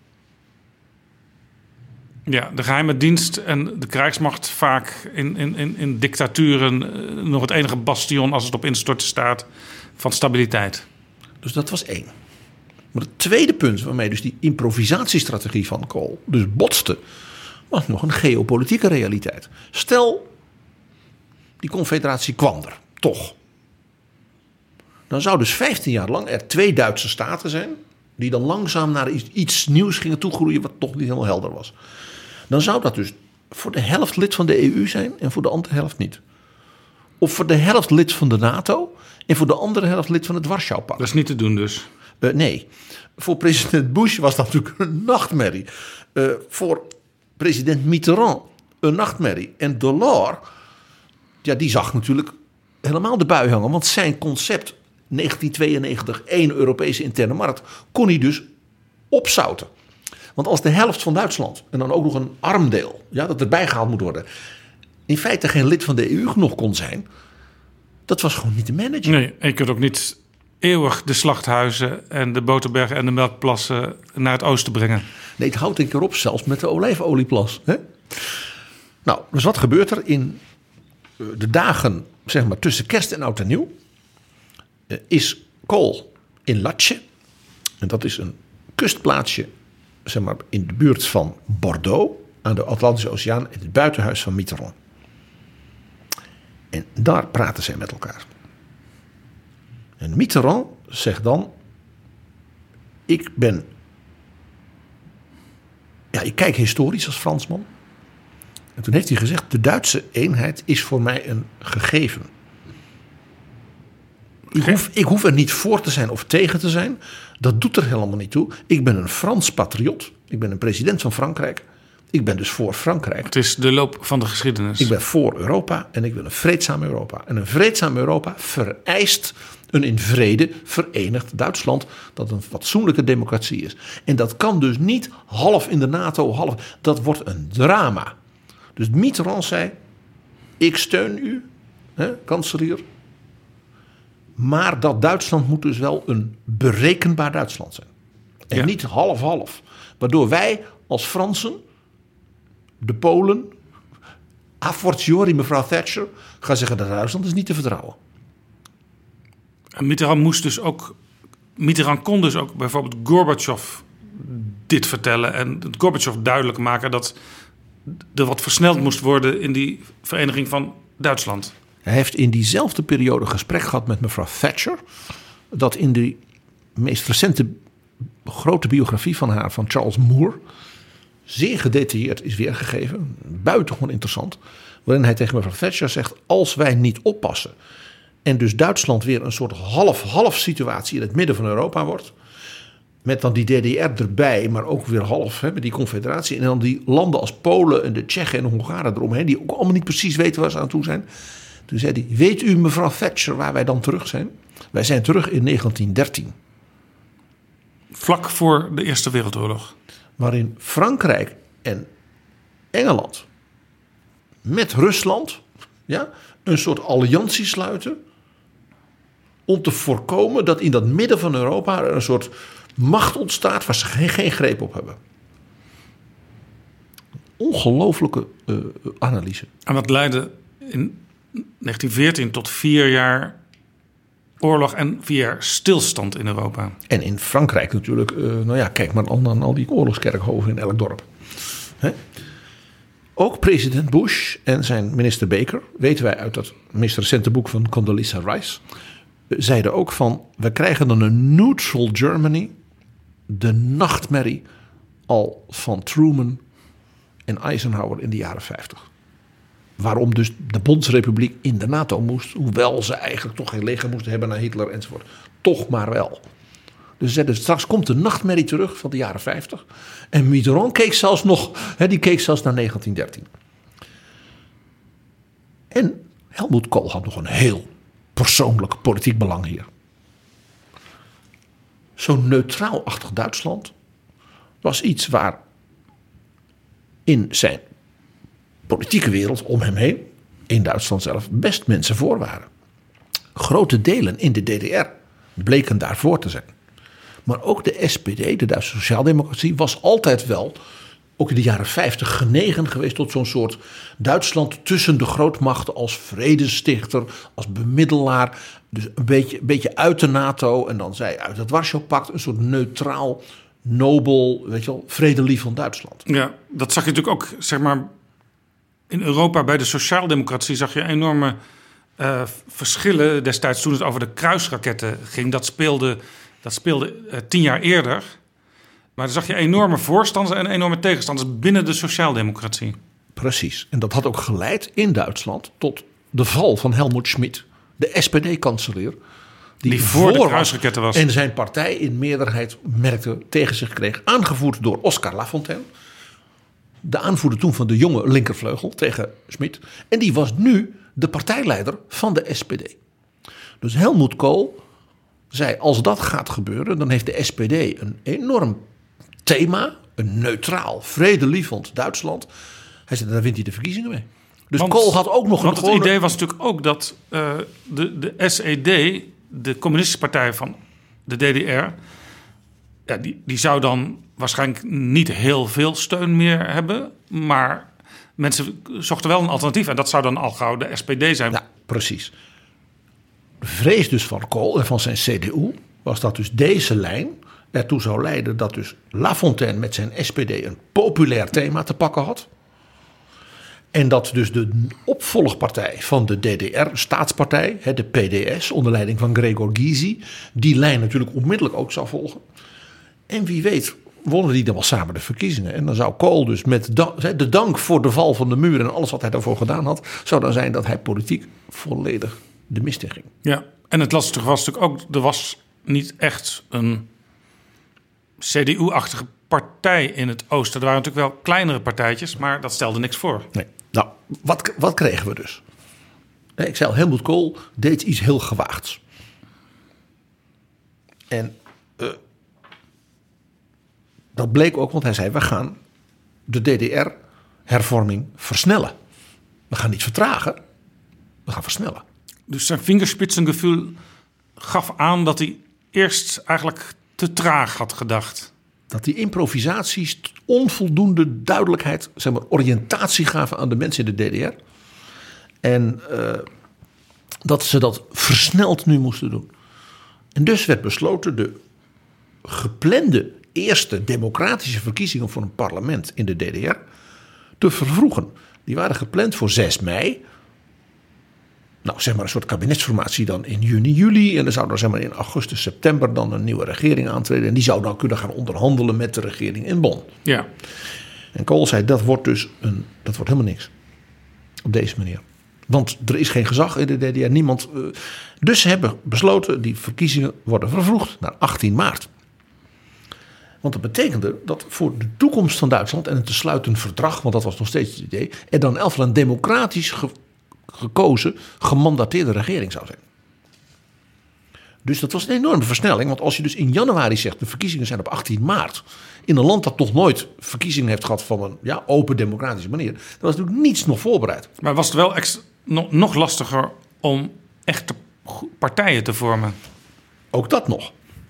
Ja, de geheime dienst en de krijgsmacht vaak in, in, in, in dictaturen uh, nog het enige bastion als het op instorten staat van stabiliteit. Dus dat was één. Maar het tweede punt waarmee dus die improvisatiestrategie van Kohl dus botste, was nog een geopolitieke realiteit. Stel, die confederatie kwam er, toch. Dan zou dus vijftien jaar lang er twee Duitse staten zijn, die dan langzaam naar iets, iets nieuws gingen toegroeien wat toch niet helemaal helder was. Dan zou dat dus voor de helft lid van de E U zijn en voor de andere helft niet. Of voor de helft lid van de NATO en voor de andere helft lid van het Warschau-pact. Dat is niet te doen dus. Uh, nee, voor president Bush was dat natuurlijk een nachtmerrie. Uh, voor president Mitterrand een nachtmerrie. En Delors, ja, die zag natuurlijk helemaal de bui hangen. Want zijn concept negentien tweeënnegentig, één Europese interne markt, kon hij dus opzouten. Want als de helft van Duitsland en dan ook nog een arm deel, ja, dat erbij gehaald moet worden, in feite geen lid van de E U nog kon zijn, dat was gewoon niet te managen. Nee, en je kunt ook niet eeuwig de slachthuizen en de boterbergen en de melkplassen naar het oosten brengen. Nee, het houdt een keer op, zelfs met de olijfolieplas. Hè? Nou, dus wat gebeurt er in de dagen, zeg maar, tussen kerst en oud en nieuw? Is Kohl in Latje, en dat is een kustplaatsje, zeg maar, in de buurt van Bordeaux, aan de Atlantische Oceaan, in het buitenhuis van Mitterrand. En daar praten zij met elkaar. En Mitterrand zegt dan, ik ben, ja, ik kijk historisch als Fransman. En toen heeft hij gezegd, de Duitse eenheid is voor mij een gegeven. Ik hoef, ik hoef er niet voor te zijn of tegen te zijn. Dat doet er helemaal niet toe. Ik ben een Frans patriot. Ik ben een president van Frankrijk. Ik ben dus voor Frankrijk. Het is de loop van de geschiedenis. Ik ben voor Europa en ik wil een vreedzaam Europa. En een vreedzaam Europa vereist een in vrede verenigd Duitsland, dat een fatsoenlijke democratie is. En dat kan dus niet half in de NATO, half. Dat wordt een drama. Dus Mitterrand zei, ik steun u, hè, kanselier. Maar dat Duitsland moet dus wel een berekenbaar Duitsland zijn. En ja. niet half-half. Waardoor wij als Fransen, de Polen, a fortiori mevrouw Thatcher, gaan zeggen dat Duitsland is niet te vertrouwen. En Mitterrand moest dus ook, Mitterrand kon dus ook bijvoorbeeld Gorbachev dit vertellen en Gorbachev duidelijk maken dat er wat versneld moest worden in die vereniging van Duitsland. Hij heeft in diezelfde periode gesprek gehad met mevrouw Thatcher, dat in de meest recente grote biografie van haar, van Charles Moore, zeer gedetailleerd is weergegeven, buitengewoon interessant, waarin hij tegen mevrouw Thatcher zegt, als wij niet oppassen en dus Duitsland weer een soort half-half situatie in het midden van Europa wordt, met dan die D D R erbij, maar ook weer half, hè, met die confederatie, en dan die landen als Polen en de Tsjechen en de Hongaren eromheen, die ook allemaal niet precies weten waar ze aan toe zijn. Toen zei hij, weet u mevrouw Thatcher waar wij dan terug zijn? Wij zijn terug in negentien dertien. Vlak voor de Eerste Wereldoorlog. Waarin Frankrijk en Engeland met Rusland, ja, een soort alliantie sluiten om te voorkomen dat in dat midden van Europa er een soort macht ontstaat waar ze geen, geen greep op hebben. Ongelooflijke uh, analyse. En wat leidde in negentien veertien tot vier jaar oorlog en vier jaar stilstand in Europa. En in Frankrijk natuurlijk, uh, nou ja, kijk maar al naar al die oorlogskerkhoven in elk dorp. Hè? Ook president Bush en zijn minister Baker, weten wij uit dat meest recente boek van Condoleezza Rice, zeiden ook van, we krijgen dan een neutral Germany, de nachtmerrie al van Truman en Eisenhower in de jaren vijftig. Waarom dus de Bondsrepubliek in de NATO moest, hoewel ze eigenlijk toch geen leger moesten hebben naar Hitler enzovoort. Toch maar wel. Dus zeiden, straks komt de nachtmerrie terug van de jaren vijftig. En Mitterrand keek zelfs nog, hè, die keek zelfs naar negentien dertien. En Helmut Kohl had nog een heel persoonlijk politiek belang hier. Zo'n neutraal-achtig Duitsland was iets waar in zijn politieke wereld om hem heen, in Duitsland zelf, best mensen voor waren. Grote delen in de D D R bleken daarvoor te zijn. Maar ook de S P D, de Duitse Sociaaldemocratie, was altijd wel, ook in de jaren vijftig, genegen geweest tot zo'n soort Duitsland tussen de grootmachten als vredestichter, als bemiddelaar. Dus een beetje, een beetje uit de NATO en dan zij uit het Warschau-pact, een soort neutraal, nobel, weet je wel, vredelievend Duitsland. Ja, dat zag je natuurlijk ook, zeg maar, in Europa bij de sociaaldemocratie zag je enorme uh, verschillen destijds toen het over de kruisraketten ging. Dat speelde, dat speelde uh, tien jaar eerder. Maar dan zag je enorme voorstanders en enorme tegenstanders binnen de sociaaldemocratie. Precies. En dat had ook geleid in Duitsland tot de val van Helmut Schmidt, de S P D-kanselier. Die, die voor de kruisraketten was. En zijn partij in meerderheid merkte tegen zich kreeg, aangevoerd door Oscar Lafontaine. De aanvoerder toen van de jonge linkervleugel tegen Schmidt. En die was nu de partijleider van de S P D. Dus Helmut Kohl zei, als dat gaat gebeuren, dan heeft de S P D een enorm thema een neutraal, vredelievend Duitsland. Hij zei, daar wint hij de verkiezingen mee. Dus want, Kohl had ook nog want een het gewone... idee was natuurlijk ook dat uh, de, de S E D, de communistische partij van de D D R... Ja, die, die zou dan waarschijnlijk niet heel veel steun meer hebben. Maar mensen zochten wel een alternatief. En dat zou dan al gauw de S P D zijn. Ja, precies. De vrees dus van Kohl en van zijn C D U was dat dus deze lijn ertoe zou leiden dat dus Lafontaine met zijn S P D een populair thema te pakken had. En dat dus de opvolgpartij van de D D R-staatspartij, de P D S, onder leiding van Gregor Gysi, die lijn natuurlijk onmiddellijk ook zou volgen. En wie weet wonnen die dan wel samen de verkiezingen. En dan zou Kohl dus met de dank voor de val van de muur en alles wat hij daarvoor gedaan had, zou dan zijn dat hij politiek volledig de mist in ging. Ja, en het lastige was natuurlijk ook, er was niet echt een C D U-achtige partij in het oosten. Er waren natuurlijk wel kleinere partijtjes, maar dat stelde niks voor. Nee. Nou, wat, wat kregen we dus? Ik zei al, Helmut Kohl deed iets heel gewaagds. En uh, dat bleek ook, want hij zei, we gaan de D D R-hervorming versnellen. We gaan niet vertragen, we gaan versnellen. Dus zijn vingerspitsengevoel gaf aan dat hij eerst eigenlijk te traag had gedacht. Dat die improvisaties onvoldoende duidelijkheid, zeg maar, oriëntatie gaven aan de mensen in de D D R. En uh, dat ze dat versneld nu moesten doen. En dus werd besloten de geplande eerste democratische verkiezingen voor een parlement in de D D R te vervroegen. Die waren gepland voor zes mei. Nou, zeg maar een soort kabinetsformatie dan in juni, juli. En er zou dan zeg maar in augustus, september dan een nieuwe regering aantreden. En die zou dan kunnen gaan onderhandelen met de regering in Bonn. Ja. En Kohl zei, dat wordt dus een, dat wordt helemaal niks. Op deze manier. Want er is geen gezag in de D D R. Niemand. Uh, dus ze hebben besloten, die verkiezingen worden vervroegd naar achttien maart. Want dat betekende dat voor de toekomst van Duitsland en het te sluiten verdrag, want dat was nog steeds het idee, er dan in elk geval een democratisch ge, gekozen, gemandateerde regering zou zijn. Dus dat was een enorme versnelling. Want als je dus in januari zegt, de verkiezingen zijn op achttien maart. In een land dat nog nooit verkiezingen heeft gehad van een ja, open democratische manier. Dan was natuurlijk niets nog voorbereid. Maar was het wel extra, nog, nog lastiger om echte partijen te vormen? Ook dat nog.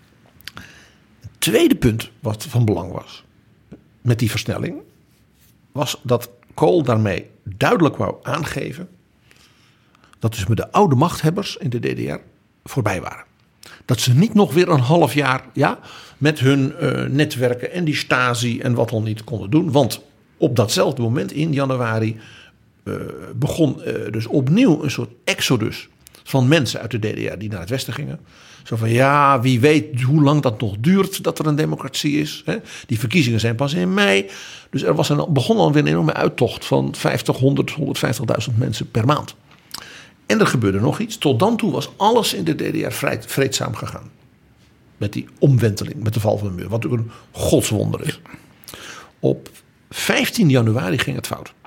Het tweede punt wat van belang was met die versnelling, was dat Kohl daarmee duidelijk wou aangeven dat dus met de oude machthebbers in de D D R voorbij waren. Dat ze niet nog weer een half jaar ja, met hun uh, netwerken en die Stasi en wat dan niet konden doen. Want op datzelfde moment in januari uh, begon uh, dus opnieuw een soort exodus van mensen uit de D D R die naar het westen gingen. Zo van ja, wie weet hoe lang dat nog duurt dat er een democratie is. Hè? Die verkiezingen zijn pas in mei. Dus er was een, begon alweer een enorme uittocht van vijftig, honderd, honderdvijftigduizend mensen per maand. En er gebeurde nog iets. Tot dan toe was alles in de D D R vrij, vreedzaam gegaan. Met die omwenteling, met de val van de muur. Wat natuurlijk een godswonder is. Op vijftien januari ging het fout.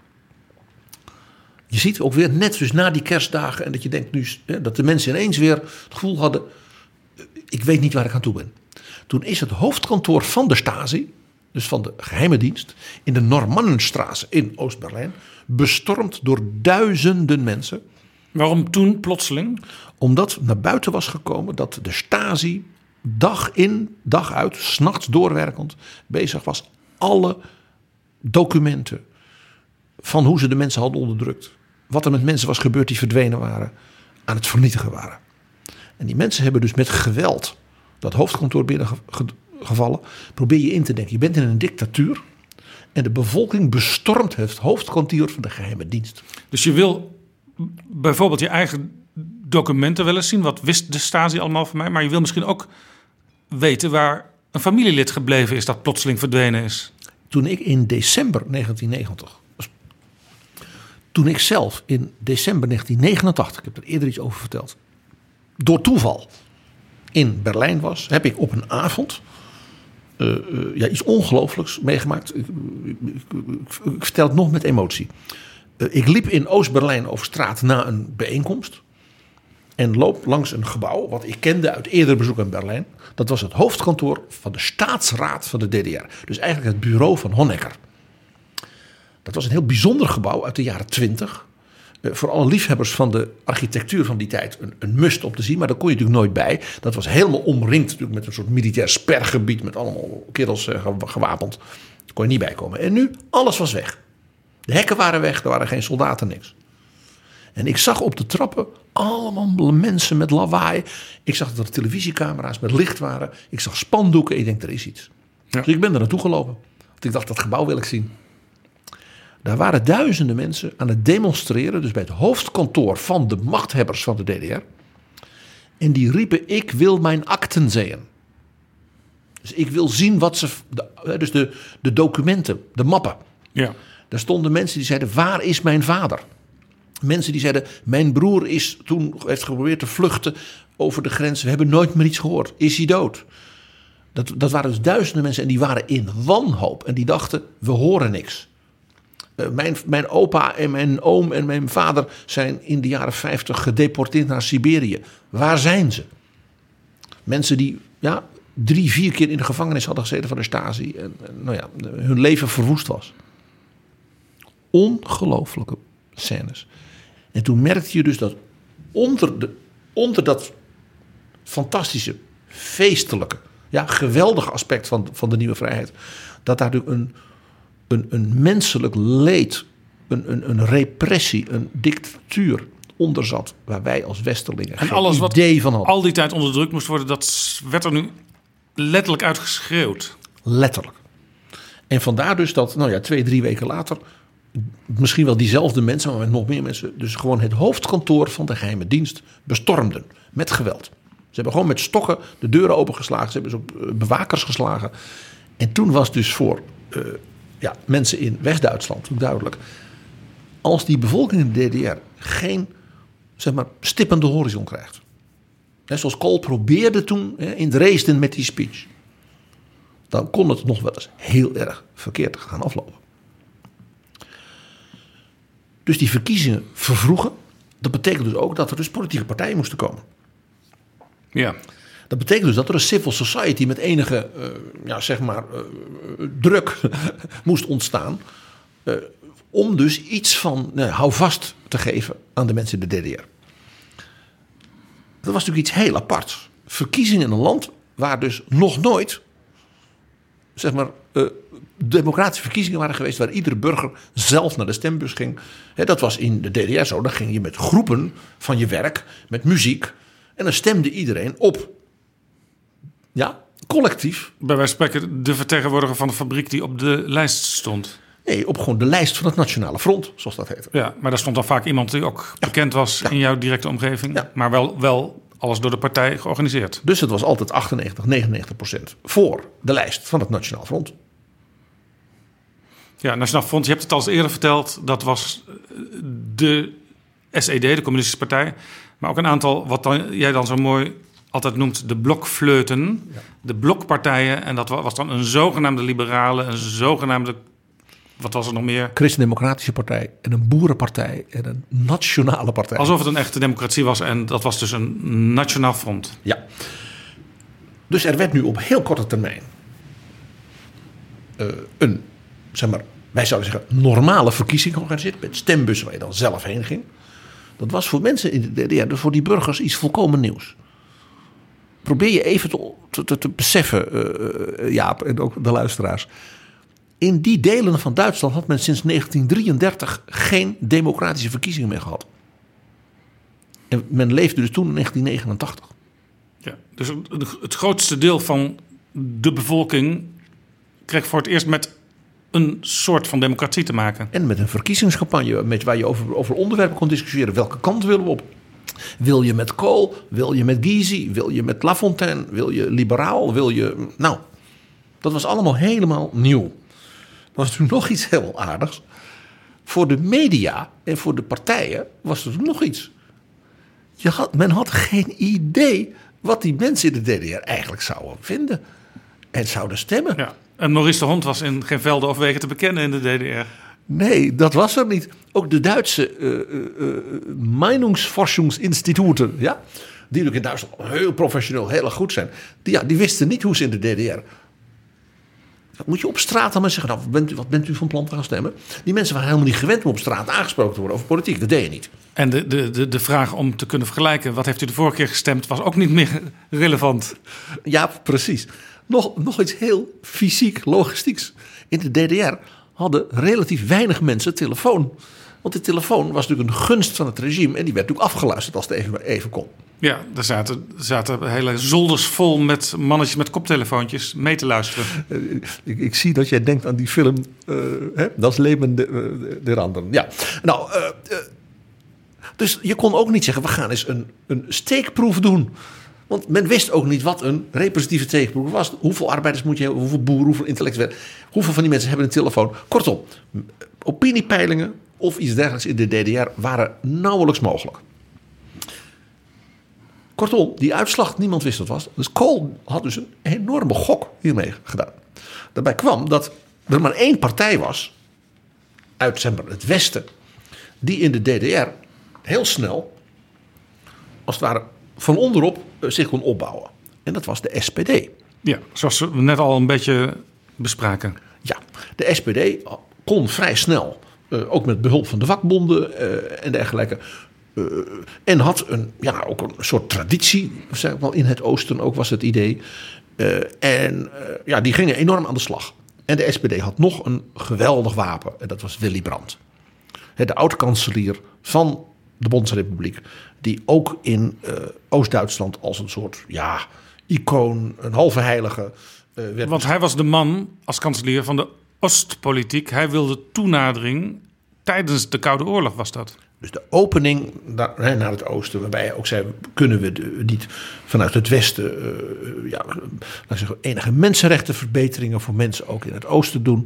Je ziet ook weer net dus na die kerstdagen. En dat je denkt nu dat de mensen ineens weer het gevoel hadden. Ik weet niet waar ik aan toe ben. Toen is het hoofdkantoor van de Stasi, dus van de geheime dienst, in de Normannenstraße in Oost-Berlijn, bestormd door duizenden mensen. Waarom toen plotseling? Omdat naar buiten was gekomen dat de Stasi dag in, dag uit, 's nachts doorwerkend bezig was alle documenten van hoe ze de mensen hadden onderdrukt. Wat er met mensen was gebeurd die verdwenen waren, aan het vernietigen waren. En die mensen hebben dus met geweld dat hoofdkantoor binnengevallen. Probeer je in te denken, je bent in een dictatuur en de bevolking bestormt het hoofdkantoor van de geheime dienst. Dus je wil bijvoorbeeld je eigen documenten willen zien. Wat wist de Stasi allemaal van mij? Maar je wil misschien ook weten waar een familielid gebleven is dat plotseling verdwenen is. Toen ik in december negentien negentig, toen ik zelf in december negentien negenentachtig, ik heb er eerder iets over verteld, door toeval in Berlijn was, heb ik op een avond uh, uh, ja, iets ongelooflijks meegemaakt. Ik, ik, ik, ik vertel het nog met emotie. Uh, ik liep in Oost-Berlijn over straat na een bijeenkomst. en loop langs een gebouw wat ik kende uit eerder bezoek in Berlijn. Dat was het hoofdkantoor van de staatsraad van de D D R. Dus eigenlijk het bureau van Honecker. Dat was een heel bijzonder gebouw uit de jaren twintig. Uh, voor alle liefhebbers van de architectuur van die tijd een, een must om te zien. Maar daar kon je natuurlijk nooit bij. Dat was helemaal omringd natuurlijk met een soort militair spergebied. Met allemaal kerels uh, gewapend. Daar kon je niet bij komen. En nu, alles was weg. De hekken waren weg, er waren geen soldaten, niks. En ik zag op de trappen allemaal mensen met lawaai. Ik zag dat er televisiecamera's met licht waren. Ik zag spandoeken. Ik denk, er is iets. Ja. Dus ik ben er naartoe gelopen. Want ik dacht, dat gebouw wil ik zien. Daar waren duizenden mensen aan het demonstreren. Dus bij het hoofdkantoor van de machthebbers van de D D R. En die riepen, ik wil mijn akten zien. Dus ik wil zien wat ze... De, dus de, de documenten, de mappen. Ja. Daar stonden mensen die zeiden, waar is mijn vader? Mensen die zeiden, mijn broer is toen heeft geprobeerd te vluchten over de grens. We hebben nooit meer iets gehoord. Is hij dood? Dat, dat waren dus duizenden mensen en die waren in wanhoop. En die dachten, we horen niks. Uh, mijn, mijn opa en mijn oom en mijn vader zijn in de jaren vijftig gedeporteerd naar Siberië. Waar zijn ze? Mensen die ja, drie, vier keer in de gevangenis hadden gezeten van de Stasi. En, en nou ja, hun leven verwoest was. Ongelooflijke scènes. En toen merkte je dus dat onder, de, onder dat fantastische, feestelijke, ja, geweldige aspect van, van de nieuwe vrijheid, dat daar een, een, een menselijk leed, een, een, een repressie, een dictatuur onder zat, waar wij als Westerlingen en geen alles wat idee van hadden. Al die tijd onderdrukt moest worden, dat werd er nu letterlijk uitgeschreeuwd. Letterlijk. En vandaar dus dat, nou ja, twee, drie weken later, misschien wel diezelfde mensen, maar met nog meer mensen, dus gewoon het hoofdkantoor van de geheime dienst bestormden met geweld. Ze hebben gewoon met stokken de deuren opengeslagen, ze hebben ze op bewakers geslagen. En toen was dus voor uh, ja, mensen in West-Duitsland duidelijk, als die bevolking in de D D R geen, zeg maar, stippende horizon krijgt. Net zoals Kohl probeerde toen hè, in Dresden met die speech. Dan kon het nog wel eens heel erg verkeerd gaan aflopen. Dus die verkiezingen vervroegen. Dat betekent dus ook dat er dus politieke partijen moesten komen. Ja. Dat betekent dus dat er een civil society met enige uh, ja, zeg maar, uh, druk moest ontstaan. Uh, om dus iets van uh, houvast te geven aan de mensen in de D D R. Dat was natuurlijk iets heel aparts. Verkiezingen in een land waar dus nog nooit, zeg maar, uh, democratische verkiezingen waren geweest, waar iedere burger zelf naar de stembus ging. He, dat was in de D D R zo. Dan ging je met groepen van je werk, met muziek, en dan stemde iedereen op. Ja, collectief. Bij wijze van spreken de vertegenwoordiger van de fabriek die op de lijst stond. Nee, op gewoon de lijst van het Nationale Front, zoals dat heette. Ja, maar daar stond dan vaak iemand die ook ja. bekend was ja. in jouw directe omgeving. Ja. Maar wel, wel alles door de partij georganiseerd. Dus het was altijd achtennegentig, negenennegentig procent voor de lijst van het Nationaal Front. Ja, Nationaal Front, je hebt het al eens eerder verteld. Dat was de S E D, de Communistische Partij. Maar ook een aantal, wat dan, jij dan zo mooi altijd noemt, de blokfleuten. Ja. De blokpartijen. En dat was dan een zogenaamde liberale, een zogenaamde, wat was er nog meer? Christen-Democratische Partij en een boerenpartij en een nationale partij. Alsof het een echte democratie was en dat was dus een nationaal front. Ja. Dus er werd nu op heel korte termijn uh, een, zeg maar, wij zouden zeggen, normale verkiezing georganiseerd met stembussen waar je dan zelf heen ging. Dat was voor mensen in de D D R, dus voor die burgers, iets volkomen nieuws. Probeer je even te, te, te beseffen, uh, Jaap en ook de luisteraars. In die delen van Duitsland had men sinds negentien drieëndertig geen democratische verkiezingen meer gehad. En men leefde dus toen in negentien negenentachtig. Ja, dus het grootste deel van de bevolking kreeg voor het eerst met een soort van democratie te maken. En met een verkiezingscampagne met waar je over, over onderwerpen kon discussiëren. Welke kant willen we op? Wil je met Kohl? Wil je met Gysi? Wil je met Lafontaine? Wil je liberaal? Wil je... Nou, dat was allemaal helemaal nieuw. Er was toen nog iets heel aardigs. Voor de media en voor de partijen was er toen nog iets. Je had, men had geen idee wat die mensen in de D D R eigenlijk zouden vinden. En zouden stemmen. Ja. En Maurice de Hond was in geen velden of wegen te bekennen in de D D R. Nee, dat was er niet. Ook de Duitse uh, uh, Meinungsforschungsinstituten, ja, die ook in Duitsland heel professioneel, heel erg goed zijn, die, ja, die wisten niet hoe ze in de D D R. Dat moet je op straat dan maar zeggen, nou, wat bent, u, wat bent u van plan te gaan stemmen? Die mensen waren helemaal niet gewend om op straat aangesproken te worden over politiek. Dat deed je niet. En de, de, de, de vraag om te kunnen vergelijken, wat heeft u de vorige keer gestemd, was ook niet meer relevant. Ja, precies. Nog, nog iets heel fysiek, logistieks. In de D D R hadden relatief weinig mensen telefoon. Want de telefoon was natuurlijk een gunst van het regime en die werd natuurlijk afgeluisterd als het even, even kon. Ja, er zaten, zaten hele zolders vol met mannetjes met koptelefoontjes mee te luisteren. Uh, ik, ik zie dat jij denkt aan die film, uh, hè? Dat is Leven der anderen. Ja, nou, uh, uh, dus je kon ook niet zeggen, we gaan eens een, een steekproef doen. Want men wist ook niet wat een representatieve steekproef was. Hoeveel arbeiders moet je hebben, hoeveel boeren, hoeveel intellectuelen. Hoeveel van die mensen hebben een telefoon. Kortom, opiniepeilingen of iets dergelijks in de D D R waren nauwelijks mogelijk. Kortom, die uitslag, niemand wist wat het was. Dus Kohl had dus een enorme gok hiermee gedaan. Daarbij kwam dat er maar één partij was, uit zeg maar, het Westen, die in de D D R heel snel, als het ware van onderop, zich kon opbouwen. En dat was de S P D. Ja, zoals we net al een beetje bespraken. Ja, de S P D kon vrij snel, uh, ook met behulp van de vakbonden uh, en dergelijke, Uh, en had een, ja, ook een soort traditie, zeg ik wel, in het oosten ook was het idee. Uh, en uh, ja, die gingen enorm aan de slag. En de S P D had nog een geweldig wapen. En dat was Willy Brandt. De oud-kanselier van de Bondsrepubliek. Die ook in uh, Oost-Duitsland als een soort, ja, icoon, een halve heilige uh, werd. Want hij was de man als kanselier van de Oostpolitiek. Hij wilde toenadering tijdens de Koude Oorlog was dat. Dus de opening naar, naar het oosten, waarbij hij ook zei, kunnen we de, niet vanuit het westen uh, ja, laat ik zeggen, enige mensenrechtenverbeteringen voor mensen ook in het oosten doen.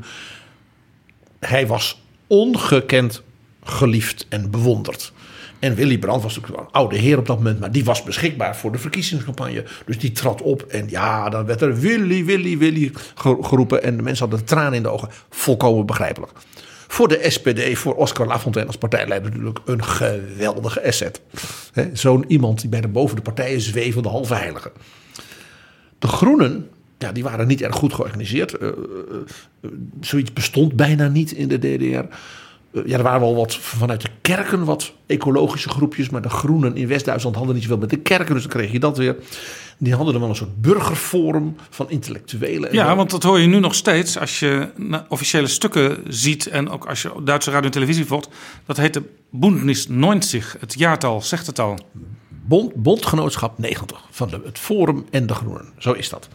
Hij was ongekend geliefd en bewonderd. En Willy Brandt was natuurlijk een oude heer op dat moment, maar die was beschikbaar voor de verkiezingscampagne. Dus die trad op en ja, dan werd er Willy, Willy, Willy geroepen. En de mensen hadden tranen in de ogen. Volkomen begrijpelijk. Voor de S P D, voor Oscar Lafontaine als partijleider natuurlijk een geweldige asset. He, zo'n iemand die bij de boven de partijen zweven, de halve heilige. De Groenen, ja, die waren niet erg goed georganiseerd. Uh, uh, uh, zoiets bestond bijna niet in de D D R. Uh, ja, er waren wel wat vanuit de kerken wat ecologische groepjes, maar de Groenen in West-Duitsland hadden niet zoveel met de kerken, dus dan kreeg je dat weer. Die hadden er wel een soort burgerforum van intellectuelen. Ja, want dat hoor je nu nog steeds als je officiële stukken ziet en ook als je Duitse radio en televisie volgt. Dat heet de Bündnis negentig, het jaartal, zegt het al. Bond, bondgenootschap negentig van de, het Forum en de Groenen. Zo is dat.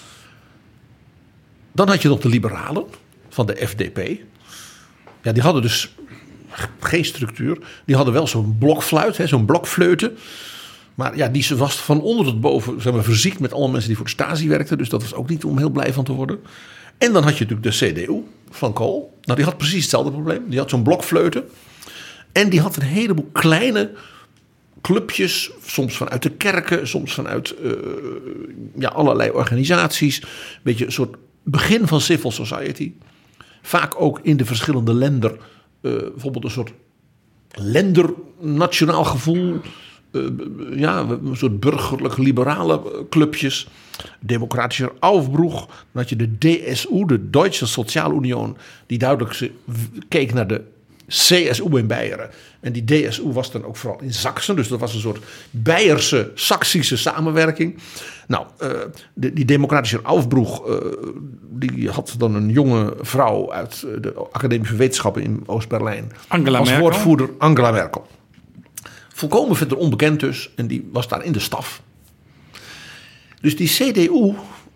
Dan had je nog de liberalen van de F D P. Ja, die hadden dus geen structuur. Die hadden wel zo'n blokfluit, hè, zo'n blokfleuten. Maar ja, die was van onder tot boven, zeg maar, verziekt met alle mensen die voor de Stasi werkten. Dus dat was ook niet om heel blij van te worden. En dan had je natuurlijk de C D U van Kohl. Nou, die had precies hetzelfde probleem. Die had zo'n blokfleuten. En die had een heleboel kleine clubjes. Soms vanuit de kerken, soms vanuit uh, ja, allerlei organisaties. Een beetje een soort begin van civil society. Vaak ook in de verschillende lender. Uh, bijvoorbeeld een soort lendernationaal gevoel. Uh, ja, een soort burgerlijk-liberale clubjes. Democratischer Aufbruch. Dan had je de D S U, de Deutsche Sozialunion, die duidelijk keek naar de C S U in Beieren. En die D S U was dan ook vooral in Sachsen. Dus dat was een soort Beierse, Saksische samenwerking. Nou, uh, de, die Democratische Aufbruch, uh, die had dan een jonge vrouw uit de Academie van Wetenschappen in Oost-Berlijn. Angela als Merkel. woordvoerder Angela Merkel. Volkomen verder onbekend dus. En die was daar in de staf. Dus die C D U,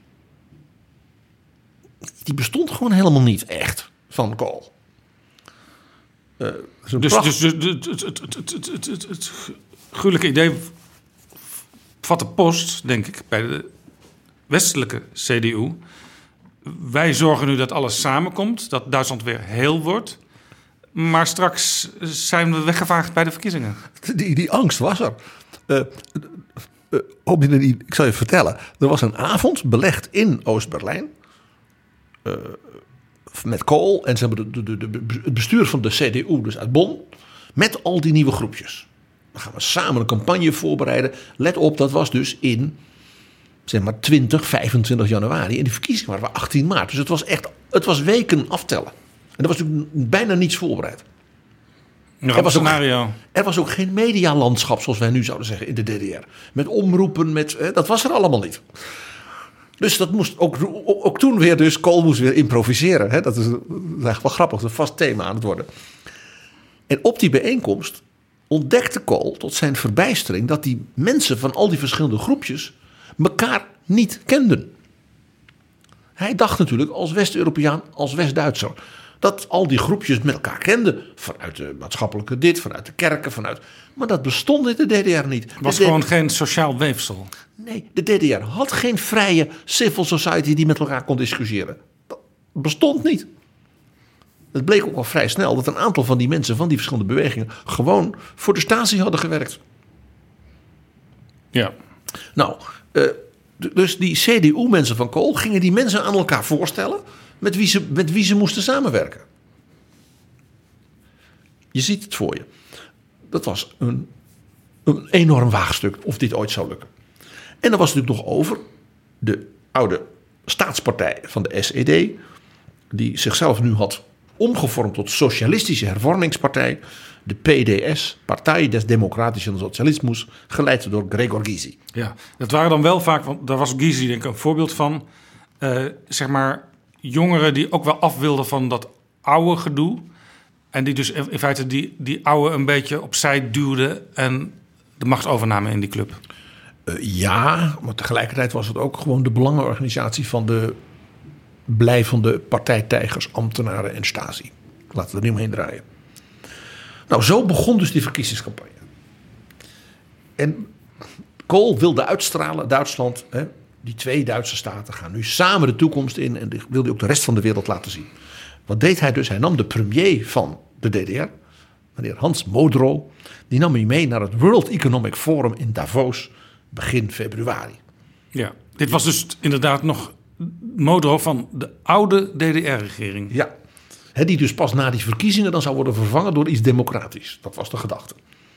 die bestond gewoon helemaal niet echt van Kohl. Uh, dus pracht... dus, dus het, het, het, het, het, het, het, het gruwelijke idee vatte post, denk ik, bij de westelijke C D U. Wij zorgen nu dat alles samenkomt, dat Duitsland weer heel wordt. Maar straks zijn we weggevaagd bij de verkiezingen. Die, die angst was er. Uh, uh, op die, ik zal je vertellen. Er was een avond belegd in Oost-Berlijn. Uh, met Kohl en ze hebben de, de, de, de, het bestuur van de C D U dus uit Bonn. Met al die nieuwe groepjes. Dan gaan we samen een campagne voorbereiden. Let op, dat was dus in zeg maar twintig, vijfentwintig januari. En die verkiezingen waren achttien maart. Dus het was echt, het was weken aftellen. En er was natuurlijk bijna niets voorbereid. Nog Er was, ook, scenario. er was ook geen medialandschap, zoals wij nu zouden zeggen, in de D D R. Met omroepen, met, eh, dat was er allemaal niet. Dus dat moest ook, ook toen weer, dus Kohl moest weer improviseren. Hè? Dat is eigenlijk wel grappig, dat is een vast thema aan het worden. En op die bijeenkomst ontdekte Kohl tot zijn verbijstering dat die mensen van al die verschillende groepjes elkaar niet kenden. Hij dacht natuurlijk als West-Europeaan, als West-Duitser, dat al die groepjes met elkaar kenden. Vanuit de maatschappelijke dit, vanuit de kerken, vanuit... Maar dat bestond in de D D R niet. Het was de gewoon D D R... geen sociaal weefsel. Nee, de D D R had geen vrije civil society die met elkaar kon discussiëren. Dat bestond niet. Het bleek ook al vrij snel dat een aantal van die mensen van die verschillende bewegingen gewoon voor de Stasi hadden gewerkt. Ja. Nou, uh, dus die C D U-mensen van Kohl gingen die mensen aan elkaar voorstellen met wie ze, met wie ze moesten samenwerken. Je ziet het voor je. Dat was een, een enorm waagstuk of dit ooit zou lukken. En dan was natuurlijk nog over de oude staatspartij van de S E D, die zichzelf nu had omgevormd tot Socialistische Hervormingspartij, de P D S, Partij des Demokratischen Sozialismus, geleid door Gregor Gysi. Ja, dat waren dan wel vaak, want daar was Gysi denk ik een voorbeeld van, uh, zeg maar jongeren die ook wel af wilden van dat oude gedoe. En die dus in feite die, die oude een beetje opzij duwden en de macht overnamen in die club. Uh, ja, maar tegelijkertijd was het ook gewoon de belangenorganisatie van de blijvende partijtijgers, ambtenaren en Stasi. Laten we er niet omheen draaien. Nou, zo begon dus die verkiezingscampagne. En Kohl wilde uitstralen, Duitsland, hè, die twee Duitse staten gaan nu samen de toekomst in en wilde ook de rest van de wereld laten zien. Wat deed hij dus? Hij nam de premier van de D D R, meneer Hans Modrow, die nam hij mee naar het World Economic Forum in Davos begin februari. Ja, dit was dus inderdaad nog Modrow van de oude D D R-regering. Ja, he, die dus pas na die verkiezingen dan zou worden vervangen door iets democratisch. Dat was de gedachte.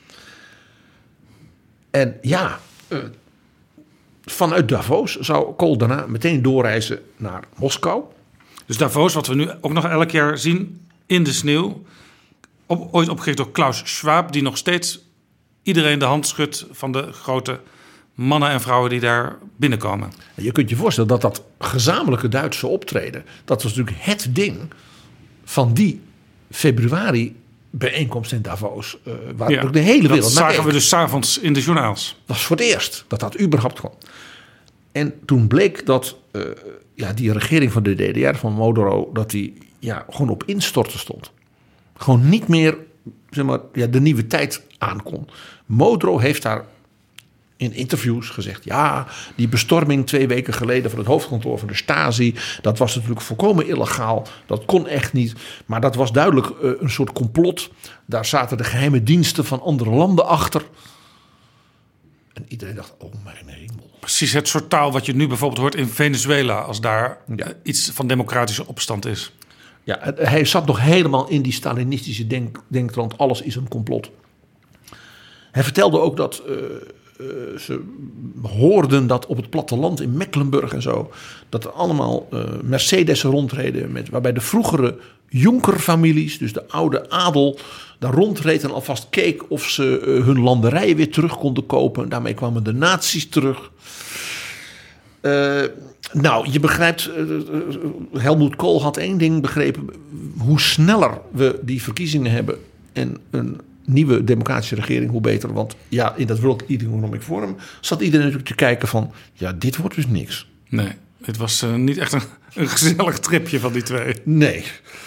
En ja, uh, vanuit Davos zou Kohl daarna meteen doorreizen naar Moskou. Dus Davos, wat we nu ook nog elk jaar zien in de sneeuw, op, ooit opgericht door Klaus Schwab, die nog steeds iedereen de hand schudt van de grote mannen en vrouwen die daar binnenkomen. Je kunt je voorstellen dat dat gezamenlijke Duitse optreden, dat was natuurlijk het ding van die februari bijeenkomst in Davos, uh, waar ja, ook de hele wereld dat naar zagen keek. we dus 's avonds in de journaals. Dat was voor het eerst dat dat überhaupt kwam. En toen bleek dat uh, ja, die regering van de D D R, van Modrow, dat die ja, gewoon op instorten stond. Gewoon niet meer zeg maar, ja, de nieuwe tijd aankon. Modrow heeft daar in interviews gezegd, ja, die bestorming twee weken geleden van het hoofdkantoor van de Stasi, dat was natuurlijk volkomen illegaal. Dat kon echt niet. Maar dat was duidelijk uh, een soort complot. Daar zaten de geheime diensten van andere landen achter. En iedereen dacht, oh mijn hemel. Precies het soort taal wat je nu bijvoorbeeld hoort in Venezuela, als daar Ja. uh, iets van democratische opstand is. Ja, hij zat nog helemaal in die Stalinistische denk, denktrand. Alles is een complot. Hij vertelde ook dat uh, uh, ze hoorden dat op het platteland in Mecklenburg en zo, dat er allemaal uh, Mercedes rondreden, met, waarbij de vroegere Jonker-families, dus de oude adel, daar rondreed en alvast keek of ze uh, hun landerijen weer terug konden kopen. En daarmee kwamen de nazi's terug. Uh, nou, je begrijpt, uh, uh, Helmut Kohl had één ding begrepen. Hoe sneller we die verkiezingen hebben en een nieuwe democratische regering, hoe beter. Want ja, in dat World Economic Forum zat iedereen natuurlijk te kijken van, ja, dit wordt dus niks. Nee, het was uh, niet echt een, een gezellig tripje van die twee. Nee.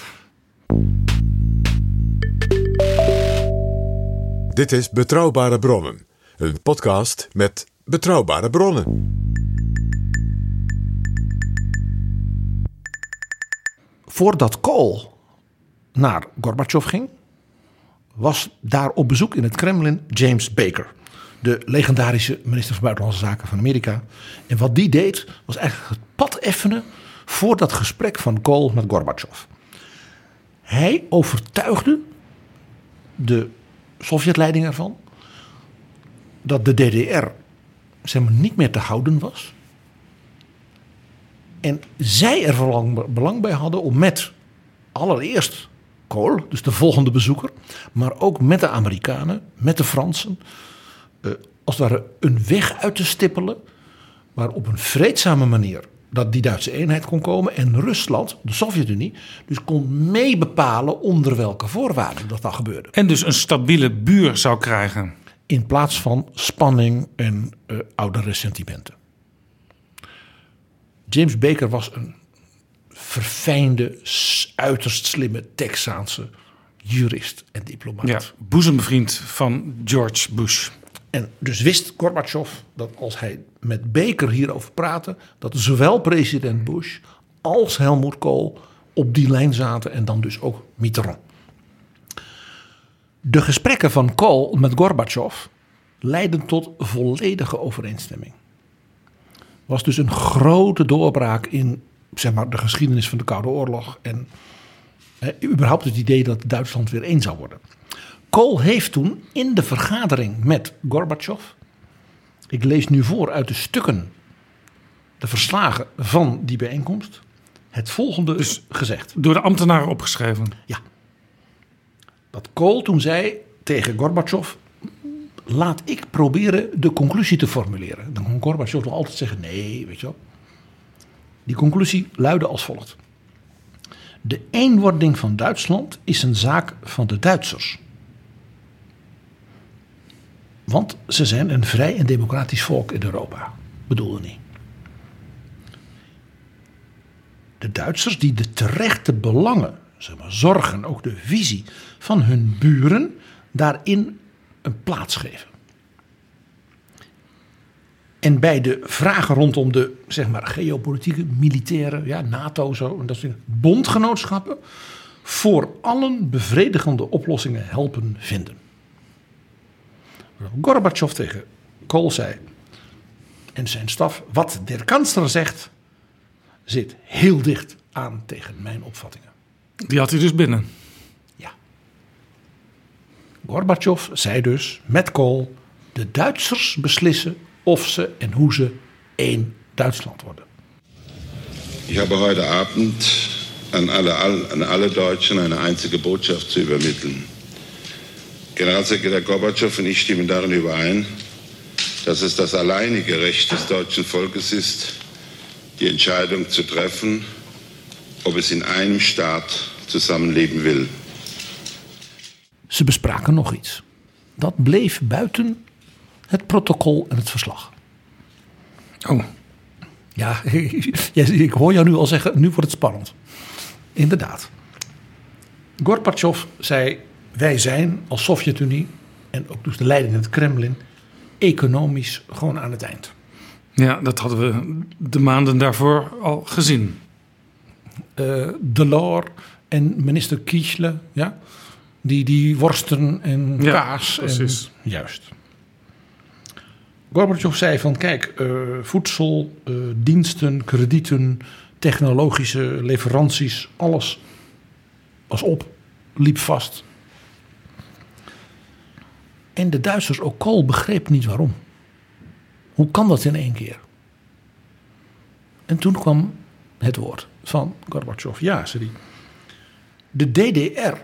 Dit is Betrouwbare Bronnen, een podcast met betrouwbare bronnen. Voordat Kohl naar Gorbachev ging, was daar op bezoek in het Kremlin James Baker, de legendarische minister van Buitenlandse Zaken van Amerika. En wat die deed, was eigenlijk het pad effenen voor dat gesprek van Kohl met Gorbachev. Hij overtuigde de Sovjetleiding ervan dat de D D R zeg maar, niet meer te houden was. En zij er belang, belang bij hadden om met allereerst Kohl, dus de volgende bezoeker, maar ook met de Amerikanen, met de Fransen, uh, als het ware een weg uit te stippelen, waar op een vreedzame manier dat die Duitse eenheid kon komen en Rusland, de Sovjet-Unie, dus kon meebepalen onder welke voorwaarden dat dan gebeurde. En dus een stabiele buur zou krijgen. In plaats van spanning en uh, oude ressentimenten. James Baker was een verfijnde, uiterst slimme Texaanse jurist en diplomaat. Ja, boezemvriend van George Bush. En dus wist Gorbachev dat als hij met Baker hierover praatte, dat zowel president Bush als Helmut Kohl op die lijn zaten en dan dus ook Mitterrand. De gesprekken van Kohl met Gorbachev leidden tot volledige overeenstemming. Was dus een grote doorbraak in zeg maar, de geschiedenis van de Koude Oorlog en eh, überhaupt het idee dat Duitsland weer één zou worden. Kohl heeft toen in de vergadering met Gorbachev, ik lees nu voor uit de stukken, de verslagen van die bijeenkomst, het volgende dus gezegd. Door de ambtenaren opgeschreven? Ja. Dat Kohl toen zei tegen Gorbachev, laat ik proberen de conclusie te formuleren. Dan kon Gorbachev nog altijd zeggen, nee, weet je wel. Die conclusie luidde als volgt. De eenwording van Duitsland is een zaak van de Duitsers. Want ze zijn een vrij en democratisch volk in Europa. Bedoelde niet. De Duitsers die de terechte belangen, zeg maar, zorgen, ook de visie van hun buren, daarin een plaats geven. En bij de vragen rondom de zeg maar, geopolitieke, militaire, ja, NATO, zo, en dat soort bondgenootschappen, voor allen bevredigende oplossingen helpen vinden. Gorbachev tegen Kohl zei en zijn staf, wat de kanselier zegt, zit heel dicht aan tegen mijn opvattingen. Die had hij dus binnen. Ja. Gorbachev zei dus met Kohl, de Duitsers beslissen of ze en hoe ze één Duitsland worden. Ich habe heute Abend an alle, an alle Deutschen eine einzige Botschaft zu übermitteln. Generalsekretär Gorbatschow und ich stimmen darin überein, dass es das alleinige Recht des deutschen Volkes ist, die Entscheidung zu treffen, ob es in einem Staat zusammenleben will. Ze bespraken nog iets. Dat bleef buiten het protocol en het verslag. Oh. Ja, ik hoor jou nu al zeggen, nu wordt het spannend. Inderdaad. Gorbachev zei, wij zijn als Sovjet-Unie en ook dus de leiding in het Kremlin economisch gewoon aan het eind. Ja, dat hadden we de maanden daarvoor al gezien. Uh, Delors en minister Kiesle, ja, die, die worsten en ja, kaas. Precies. En, juist. Gorbachev zei van kijk, uh, voedsel, uh, diensten, kredieten, technologische leveranties, alles was op, liep vast. En de Duitsers, ook Kohl, begreep niet waarom. Hoe kan dat in één keer? En toen kwam het woord van Gorbachev. Ja, zei hij. De D D R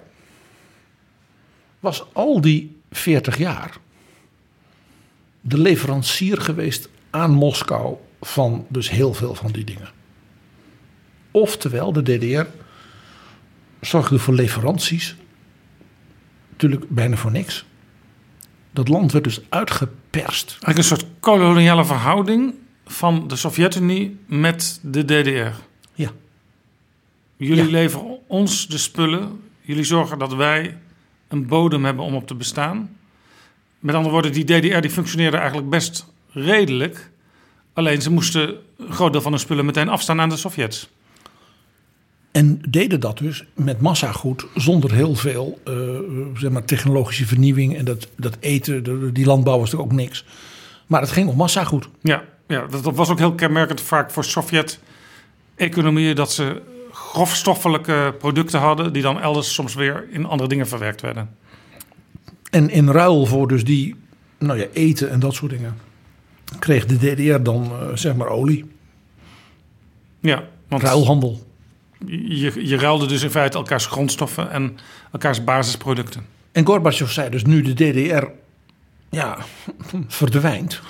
was al die veertig jaar de leverancier geweest aan Moskou van dus heel veel van die dingen. Oftewel, de D D R zorgde voor leveranties, natuurlijk bijna voor niks. Dat land werd dus uitgeperst. Eigenlijk een soort koloniale verhouding van de Sovjet-Unie met de D D R. Ja. Jullie Ja. leveren ons de spullen. Jullie zorgen dat wij een bodem hebben om op te bestaan. Met andere woorden, die D D R die functioneerde eigenlijk best redelijk. Alleen ze moesten een groot deel van hun spullen meteen afstaan aan de Sovjets. En deden dat dus met massagoed zonder heel veel uh, zeg maar, technologische vernieuwing. En dat, dat eten, de, die landbouw was natuurlijk ook niks. Maar het ging om massagoed. Ja, ja, dat was ook heel kenmerkend vaak voor Sovjet-economieën dat ze grofstoffelijke producten hadden, die dan elders soms weer in andere dingen verwerkt werden. En in ruil voor dus die, nou ja, eten en dat soort dingen, kreeg de D D R dan uh, zeg maar olie. Ja, want ruilhandel. Je, je ruilde dus in feite elkaars grondstoffen en elkaars basisproducten. En Gorbachev zei dus, nu de D D R ja, verdwijnt,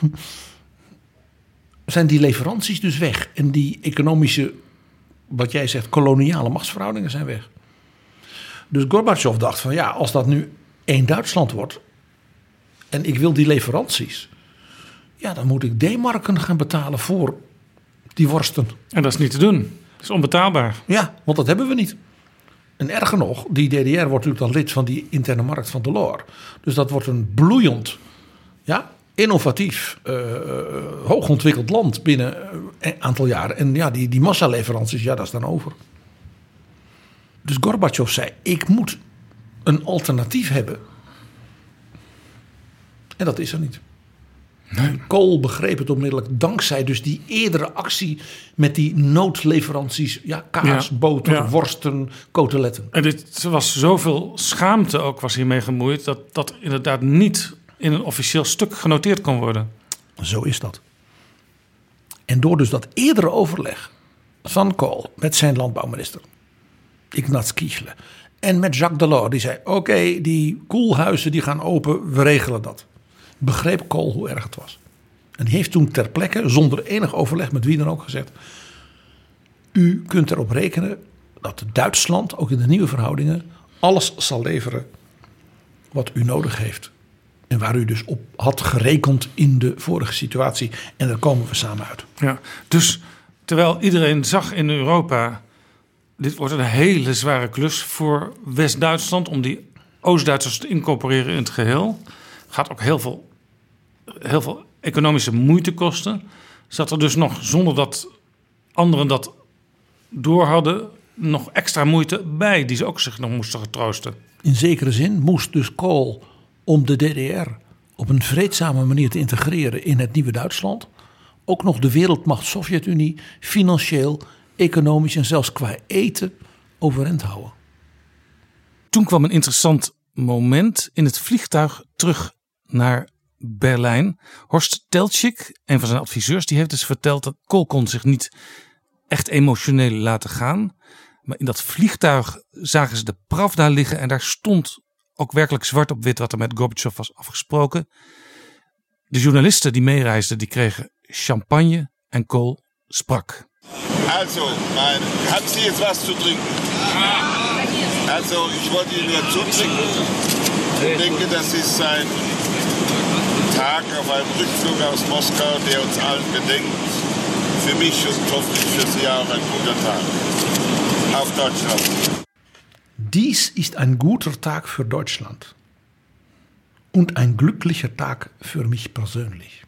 zijn die leveranties dus weg. En die economische, wat jij zegt, koloniale machtsverhoudingen zijn weg. Dus Gorbachev dacht van ja, als dat nu één Duitsland wordt en ik wil die leveranties, ja, dan moet ik D-marken gaan betalen voor die worsten. En dat is niet te doen. Dat is onbetaalbaar. Ja, want dat hebben we niet. En erger nog, die D D R wordt natuurlijk dan lid van die interne markt van Delors. Dus dat wordt een bloeiend, ja, innovatief, uh, hoogontwikkeld land binnen een aantal jaren. En ja, die, die massaleveranties, ja, dat is dan over. Dus Gorbachev zei, ik moet een alternatief hebben. En dat is er niet. Nee. Kohl begreep het onmiddellijk, dankzij dus die eerdere actie met die noodleveranties, ja, kaas, ja, boter, ja. worsten, koteletten. En dit was zoveel schaamte ook was hiermee gemoeid, dat dat inderdaad niet in een officieel stuk genoteerd kon worden. Zo is dat. En door dus dat eerdere overleg van Kohl met zijn landbouwminister Ignaz Kichler en met Jacques Delors, die zei, oké, okay, die koelhuizen die gaan open, we regelen dat. Begreep Kohl hoe erg het was. En die heeft toen ter plekke, zonder enig overleg met wie dan ook, gezegd, u kunt erop rekenen dat Duitsland, ook in de nieuwe verhoudingen, alles zal leveren wat u nodig heeft. En waar u dus op had gerekend in de vorige situatie. En daar komen we samen uit. Ja, dus terwijl iedereen zag in Europa, dit wordt een hele zware klus voor West-Duitsland om die Oost-Duitsers te incorporeren in het geheel. Gaat ook heel veel, heel veel economische moeite kosten. Zat er dus nog, zonder dat anderen dat door hadden, nog extra moeite bij die ze ook zich nog moesten getroosten. In zekere zin moest dus Kohl, om de D D R op een vreedzame manier te integreren in het nieuwe Duitsland, ook nog de wereldmacht Sovjet-Unie financieel, economisch en zelfs qua eten overeind houden. Toen kwam een interessant moment in het vliegtuig terug naar Berlijn. Horst Teltschik, een van zijn adviseurs, die heeft dus verteld dat Kohl kon zich niet echt emotioneel laten gaan. Maar in dat vliegtuig zagen ze de Pravda liggen en daar stond ook werkelijk zwart op wit wat er met Gorbachev was afgesproken. De journalisten die meereisden, die kregen champagne en Kohl sprak. Also, mein, haben Sie jetzt was zu trinken? Also, ich wollte Ihnen jetzt zutrinken. Ich denke, das ist ein Tag auf einem Rückflug aus Moskau, der uns allen gedenkt. Für mich und hoffentlich für Sie auch ein guter Tag. Auf Deutschland. Dies ist ein guter Tag für Deutschland und ein glücklicher Tag für mich persönlich.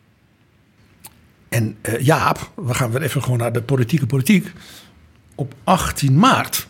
En uh, Jaap, we gaan weer even gewoon naar de politieke politiek. Op achttien maart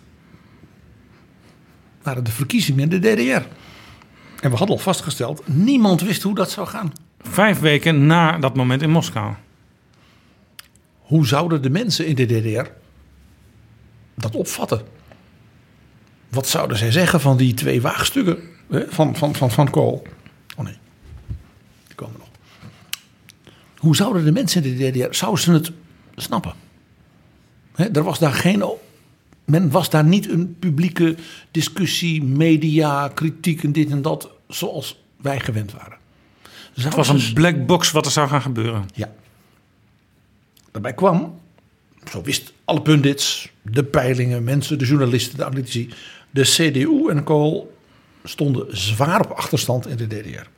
waren de verkiezingen in de D D R. En we hadden al vastgesteld, niemand wist hoe dat zou gaan. Vijf weken na dat moment in Moskou. Hoe zouden de mensen in de D D R dat opvatten? Wat zouden zij zeggen van die twee waagstukken hè, van, van, van, van Kohl? Oh nee, die komen nog. Hoe zouden de mensen in de D D R, zouden ze het snappen? Hè, er was daar geen, men was daar niet een publieke discussie, media, kritiek en dit en dat, zoals wij gewend waren. Dus het was een black box wat er zou gaan gebeuren. Ja. Daarbij kwam, zo wist alle pundits, de peilingen, mensen, de journalisten, de analytici, de C D U en Kohl stonden zwaar op achterstand in de D D R.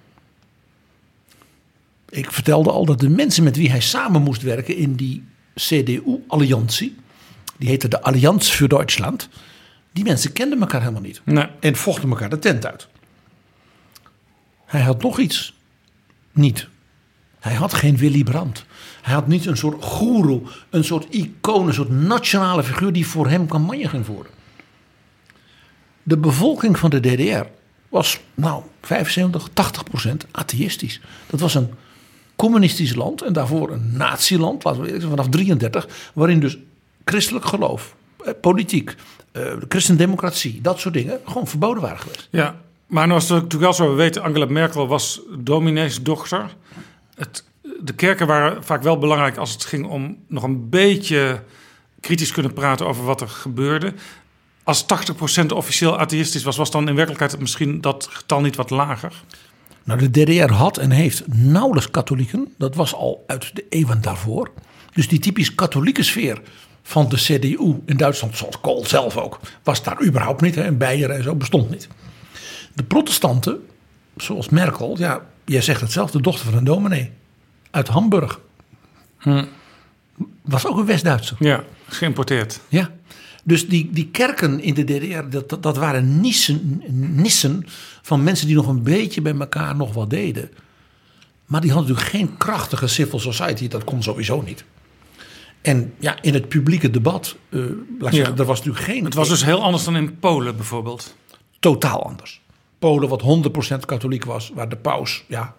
Ik vertelde al dat de mensen met wie hij samen moest werken in die C D U-alliantie, die heette de Allianz für Deutschland, die mensen kenden elkaar helemaal niet. Nee. En vochten elkaar de tent uit. Hij had nog iets niet. Hij had geen Willy Brandt. Hij had niet een soort goeroe, een soort icoon, een soort nationale figuur die voor hem campagne ging voeren. De bevolking van de D D R was nou vijfenzeventig, tachtig procent atheïstisch. Dat was een communistisch land en daarvoor een natieland, laten we zeggen vanaf drieëndertig, waarin dus christelijk geloof politiek, uh, christendemocratie, dat soort dingen gewoon verboden waren geweest. Ja, maar nu was het natuurlijk wel zo. We weten, Angela Merkel was domineesdochter. Het, de kerken waren vaak wel belangrijk als het ging om nog een beetje kritisch kunnen praten over wat er gebeurde. Als tachtig procent officieel atheïstisch was, was dan in werkelijkheid misschien dat getal niet wat lager? Nou, de D D R had en heeft nauwelijks katholieken. Dat was al uit de eeuwen daarvoor. Dus die typisch katholieke sfeer van de C D U in Duitsland, zoals Kohl zelf ook, was daar überhaupt niet. Hè, en Beieren en zo bestond niet. De protestanten, zoals Merkel, ja, jij zegt het zelf, de dochter van een dominee uit Hamburg. Hm. Was ook een West-Duitser. Ja, geïmporteerd. Ja. Dus die, die kerken in de D D R, dat, dat waren nissen, nissen van mensen die nog een beetje bij elkaar nog wat deden. Maar die hadden natuurlijk geen krachtige civil society, dat kon sowieso niet. En ja, in het publieke debat, uh, laat ik zeggen, er was natuurlijk geen... Het was dus heel anders dan in Polen bijvoorbeeld. Totaal anders. Polen wat honderd procent katholiek was, waar de paus ja,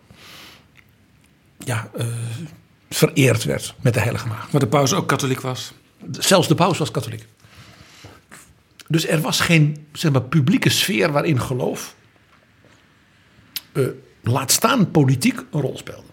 ja, uh, vereerd werd met de Heilige Maagd. Waar de paus ook katholiek was. Zelfs de paus was katholiek. Dus er was geen, zeg maar, publieke sfeer waarin geloof, uh, laat staan politiek, een rol speelde.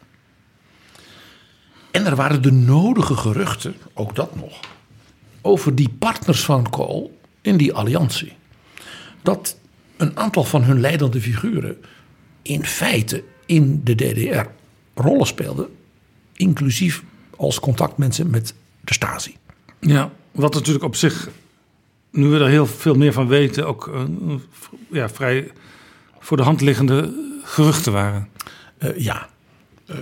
En er waren de nodige geruchten, ook dat nog, over die partners van Kohl in die alliantie. Dat een aantal van hun leidende figuren in feite in de D D R rollen speelden, inclusief als contactmensen met de Stasi. Ja, wat natuurlijk op zich, nu we er heel veel meer van weten, ook uh, ja, vrij voor de hand liggende geruchten waren. Uh, ja. Uh,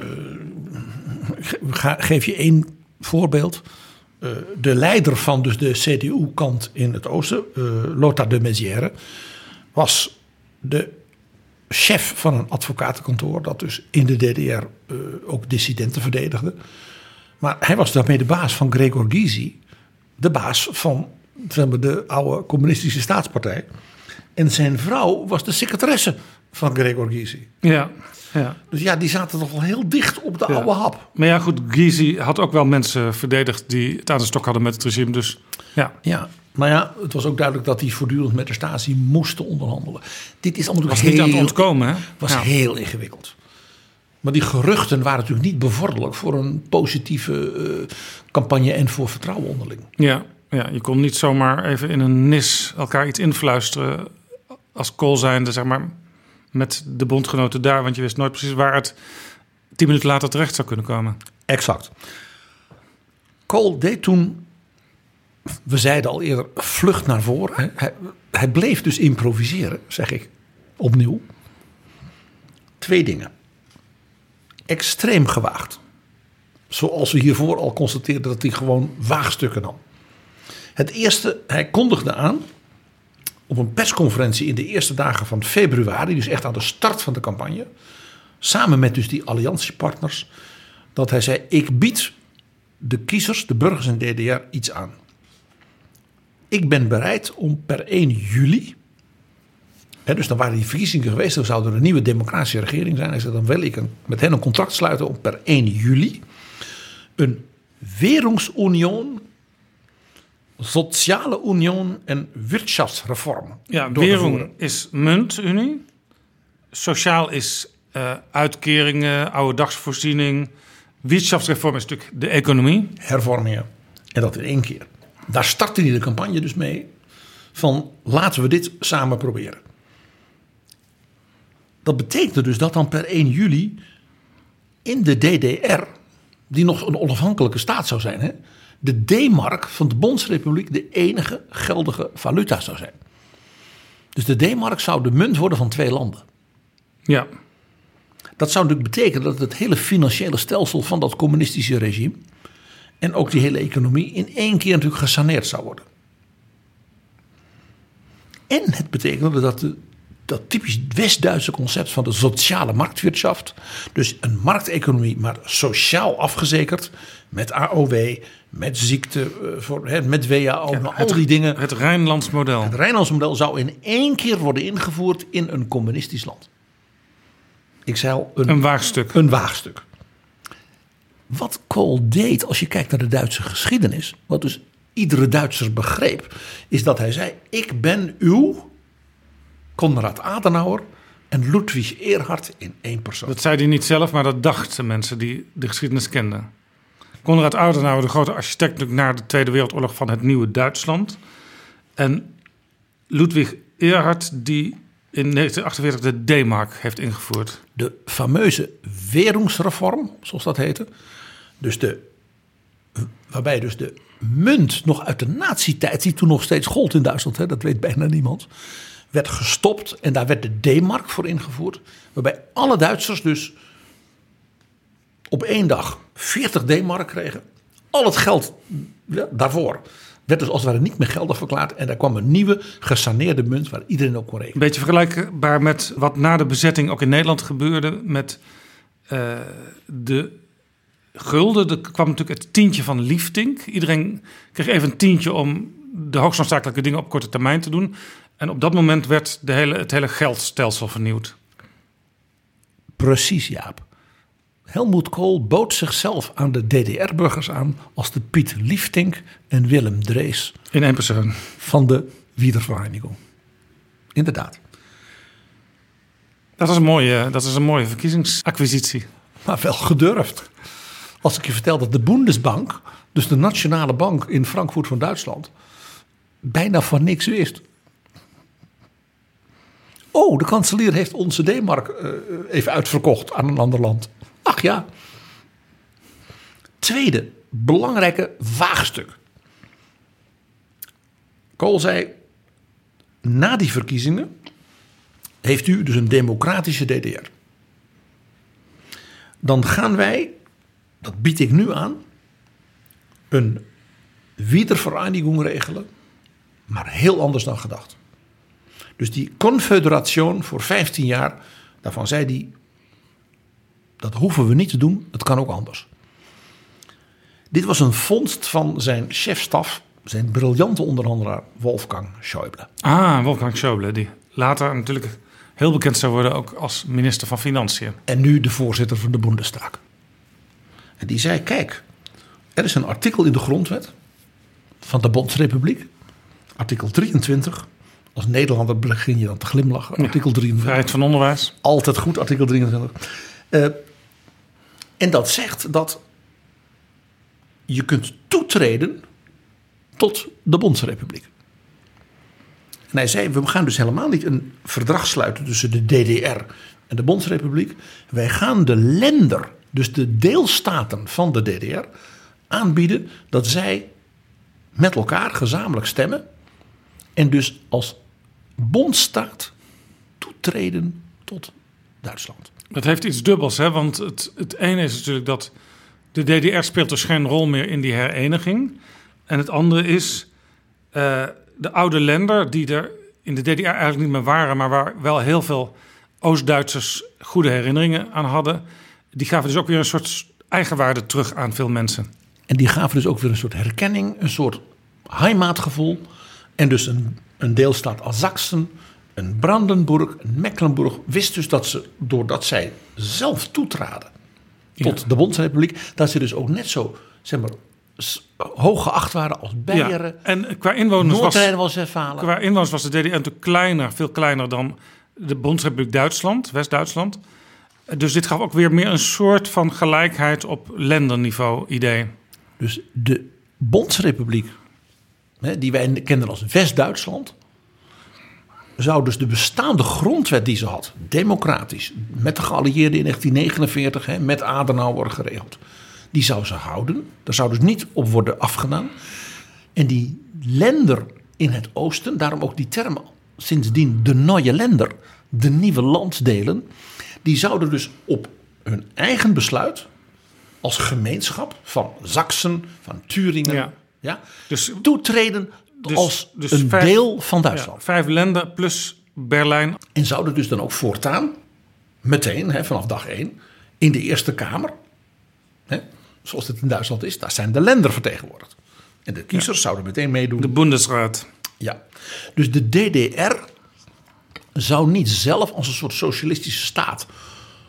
ga, geef je één voorbeeld. Uh, de leider van dus de C D U-kant in het oosten, uh, Lothar de Maizière, was de chef van een advocatenkantoor dat dus in de D D R uh, ook dissidenten verdedigde. Maar hij was daarmee de baas van Gregor Gysi, de baas van zeg maar, de oude communistische staatspartij. En zijn vrouw was de secretaresse van Gregor Gysi. Ja, ja. Dus ja, die zaten toch wel heel dicht op de ja. oude hap. Maar ja, goed, Gysi had ook wel mensen verdedigd die het aan de stok hadden met het regime. Dus ja. Ja, maar ja, het was ook duidelijk dat die voortdurend met de Stasi moesten onderhandelen. Dit is allemaal was heel, niet aan het ontkomen, hè? Was ja. heel ingewikkeld. Maar die geruchten waren natuurlijk niet bevorderlijk voor een positieve uh, campagne en voor vertrouwen onderling. Ja, ja, je kon niet zomaar even in een nis elkaar iets influisteren als Kohl zijnde, zeg maar, met de bondgenoten daar. Want je wist nooit precies waar het tien minuten later terecht zou kunnen komen. Exact. Kohl deed toen, we zeiden al eerder, vlucht naar voren. Hij, hij bleef dus improviseren, zeg ik opnieuw. Twee dingen. Extreem gewaagd. Zoals we hiervoor al constateerden dat hij gewoon waagstukken nam. Het eerste, hij kondigde aan op een persconferentie in de eerste dagen van februari, dus echt aan de start van de campagne, samen met dus die alliantiepartners, dat hij zei: ik bied de kiezers, de burgers in de D D R iets aan. Ik ben bereid om per één juli, hè, dus dan waren die verkiezingen geweest, dan zou er een nieuwe democratische regering zijn. Hij zei: dan wil ik een, met hen een contract sluiten om per één juli een Währungsunion, Sociale Union en Wirtschaftsreform. Ja, Währung is muntunie. Sociaal is uh, uitkeringen, ouderdagsvoorziening. Wirtschaftsreform is natuurlijk de economie. Hervormingen. En dat in één keer. Daar startte hij de campagne dus mee van laten we dit samen proberen. Dat betekende dus dat dan per één juli in de D D R, die nog een onafhankelijke staat zou zijn, hè, de D-mark van de Bondsrepubliek de enige geldige valuta zou zijn. Dus de D-mark zou de munt worden van twee landen. Ja. Dat zou natuurlijk betekenen dat het hele financiële stelsel van dat communistische regime en ook die hele economie in één keer natuurlijk gesaneerd zou worden. En het betekende dat de, dat typisch West-Duitse concept van de sociale marktwirtschaft, dus een markteconomie maar sociaal afgezekerd, met A O W, met ziekte, met W H O, Ja, al het, die dingen. Het Rijnlands model. Het Rijnlands model zou in één keer worden ingevoerd in een communistisch land. Ik zei al, een, Een waagstuk. Een waagstuk. Wat Kohl deed, als je kijkt naar de Duitse geschiedenis, wat dus iedere Duitser begreep, is dat hij zei: ik ben uw Konrad Adenauer en Ludwig Erhard in één persoon. Dat zei hij niet zelf, maar dat dachten mensen die de geschiedenis kenden. Konrad Adenauer, de grote architect natuurlijk na de Tweede Wereldoorlog van het nieuwe Duitsland. En Ludwig Erhard, die in negentien achtenveertig de D-mark heeft ingevoerd. De fameuze Währungsreform, zoals dat heette. Dus de, waarbij dus de munt nog uit de nazi-tijd, die toen nog steeds gold in Duitsland, hè, dat weet bijna niemand, werd gestopt en daar werd de D-mark voor ingevoerd. Waarbij alle Duitsers dus op één dag veertig D-mark kregen. Al het geld ja, daarvoor werd dus als het ware niet meer geldig verklaard. En daar kwam een nieuwe gesaneerde munt waar iedereen op kon rekenen. Een beetje vergelijkbaar met wat na de bezetting ook in Nederland gebeurde met uh, de gulden. Er kwam natuurlijk het tientje van Liefdink. Iedereen kreeg even een tientje om de hoogst noodzakelijke dingen op korte termijn te doen. En op dat moment werd de hele, het hele geldstelsel vernieuwd. Precies, Jaap. Helmut Kohl bood zichzelf aan de D D R-burgers aan als de Piet Liefdink en Willem Drees. In één persoon. Van de Wiedervereinigung. Inderdaad. Dat is een mooie, dat is een mooie verkiezingsacquisitie. Maar wel gedurfd. Als ik je vertel dat de Bundesbank, dus de nationale bank in Frankfurt van Duitsland, bijna van niks wist. Oh, de kanselier heeft onze D-mark uh, even uitverkocht aan een ander land. Ach ja. Tweede belangrijke waagstuk. Kohl zei, na die verkiezingen heeft u dus een democratische D D R. Dan gaan wij, dat bied ik nu aan, een Wiedervereinigung regelen, maar heel anders dan gedacht. Dus die confederation voor vijftien jaar, daarvan zei hij, dat hoeven we niet te doen, het kan ook anders. Dit was een vondst van zijn chefstaf, zijn briljante onderhandelaar Wolfgang Schäuble. Ah, Wolfgang Schäuble, die later natuurlijk heel bekend zou worden ook als minister van Financiën. En nu de voorzitter van de Bundestag. En die zei, kijk, er is een artikel in de grondwet van de Bondsrepubliek, artikel drieëntwintig. Als Nederlander begin je dan te glimlachen. Ja, artikel drieëntwintig. Vrijheid van onderwijs. Altijd goed, artikel drieëntwintig. Uh, en dat zegt dat je kunt toetreden tot de Bondsrepubliek. En hij zei, we gaan dus helemaal niet een verdrag sluiten tussen de D D R en de Bondsrepubliek. Wij gaan de lender, dus de deelstaten van de D D R, aanbieden dat zij met elkaar gezamenlijk stemmen en dus als bondstaat toetreden tot Duitsland. Dat heeft iets dubbels, hè? Want het, het ene is natuurlijk dat de D D R speelt dus geen rol meer in die hereniging. En het andere is uh, de oude lender die er in de D D R eigenlijk niet meer waren, maar waar wel heel veel Oost-Duitsers goede herinneringen aan hadden. Die gaven dus ook weer een soort eigenwaarde terug aan veel mensen. En die gaven dus ook weer een soort herkenning, een soort heimatgevoel. En dus een, een deelstaat als Sachsen, een Brandenburg, een Mecklenburg wist dus dat ze, doordat zij zelf toetraden tot ja. de Bondsrepubliek, dat ze dus ook net zo, zeg maar, hoog geacht waren als Beieren. Ja. En qua inwoners was, Noord-Rijn-Westfalen. Qua inwoners was de D D R natuurlijk kleiner, veel kleiner dan de Bondsrepubliek Duitsland, West-Duitsland. Dus dit gaf ook weer meer een soort van gelijkheid op lenderniveau idee. Dus de Bondsrepubliek, die wij kenden als West-Duitsland, zou dus de bestaande grondwet die ze had, democratisch, met de geallieerden in negentien negenenveertig, hè, met Adenauer geregeld, die zou ze houden. Daar zou dus niet op worden afgedaan. En die lender in het oosten, daarom ook die term sindsdien de Neue Länder, de nieuwe landsdelen, die zouden dus op hun eigen besluit als gemeenschap van Sachsen, van Thüringen, ja. Ja, dus, toetreden dus, als dus een vijf, deel van Duitsland. Ja, vijf lender plus Berlijn. En zouden dus dan ook voortaan, meteen hè, vanaf dag één, in de Eerste Kamer, hè, zoals het in Duitsland is, daar zijn de lender vertegenwoordigd. En de kiezers ja. zouden meteen meedoen. De Bundesraad. Ja, dus de D D R zou niet zelf als een soort socialistische staat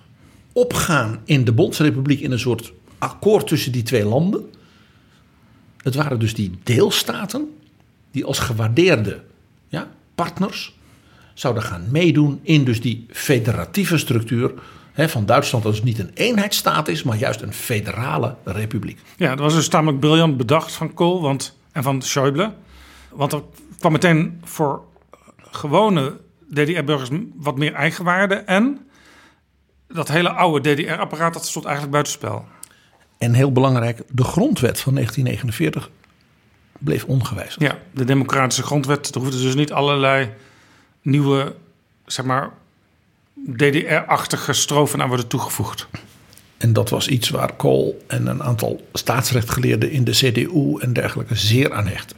opgaan in de Bondsrepubliek in een soort akkoord tussen die twee landen. het waren dus die deelstaten die als gewaardeerde ja, partners zouden gaan meedoen in dus die federatieve structuur hè, van Duitsland. Dat dus niet een eenheidsstaat is, maar juist een federale republiek. Ja, dat was dus tamelijk briljant bedacht van Kohl want, en van Schäuble. Want er kwam meteen voor gewone D D R-burgers wat meer eigenwaarde. En dat hele oude D D R-apparaat dat stond eigenlijk buitenspel. En heel belangrijk, de grondwet van negentien negenenveertig bleef ongewijzigd. Ja, de democratische grondwet. Er hoefden dus niet allerlei nieuwe, zeg maar, D D R-achtige strofen aan worden toegevoegd. En dat was iets waar Kohl en een aantal staatsrechtgeleerden in de C D U en dergelijke zeer aan hechten.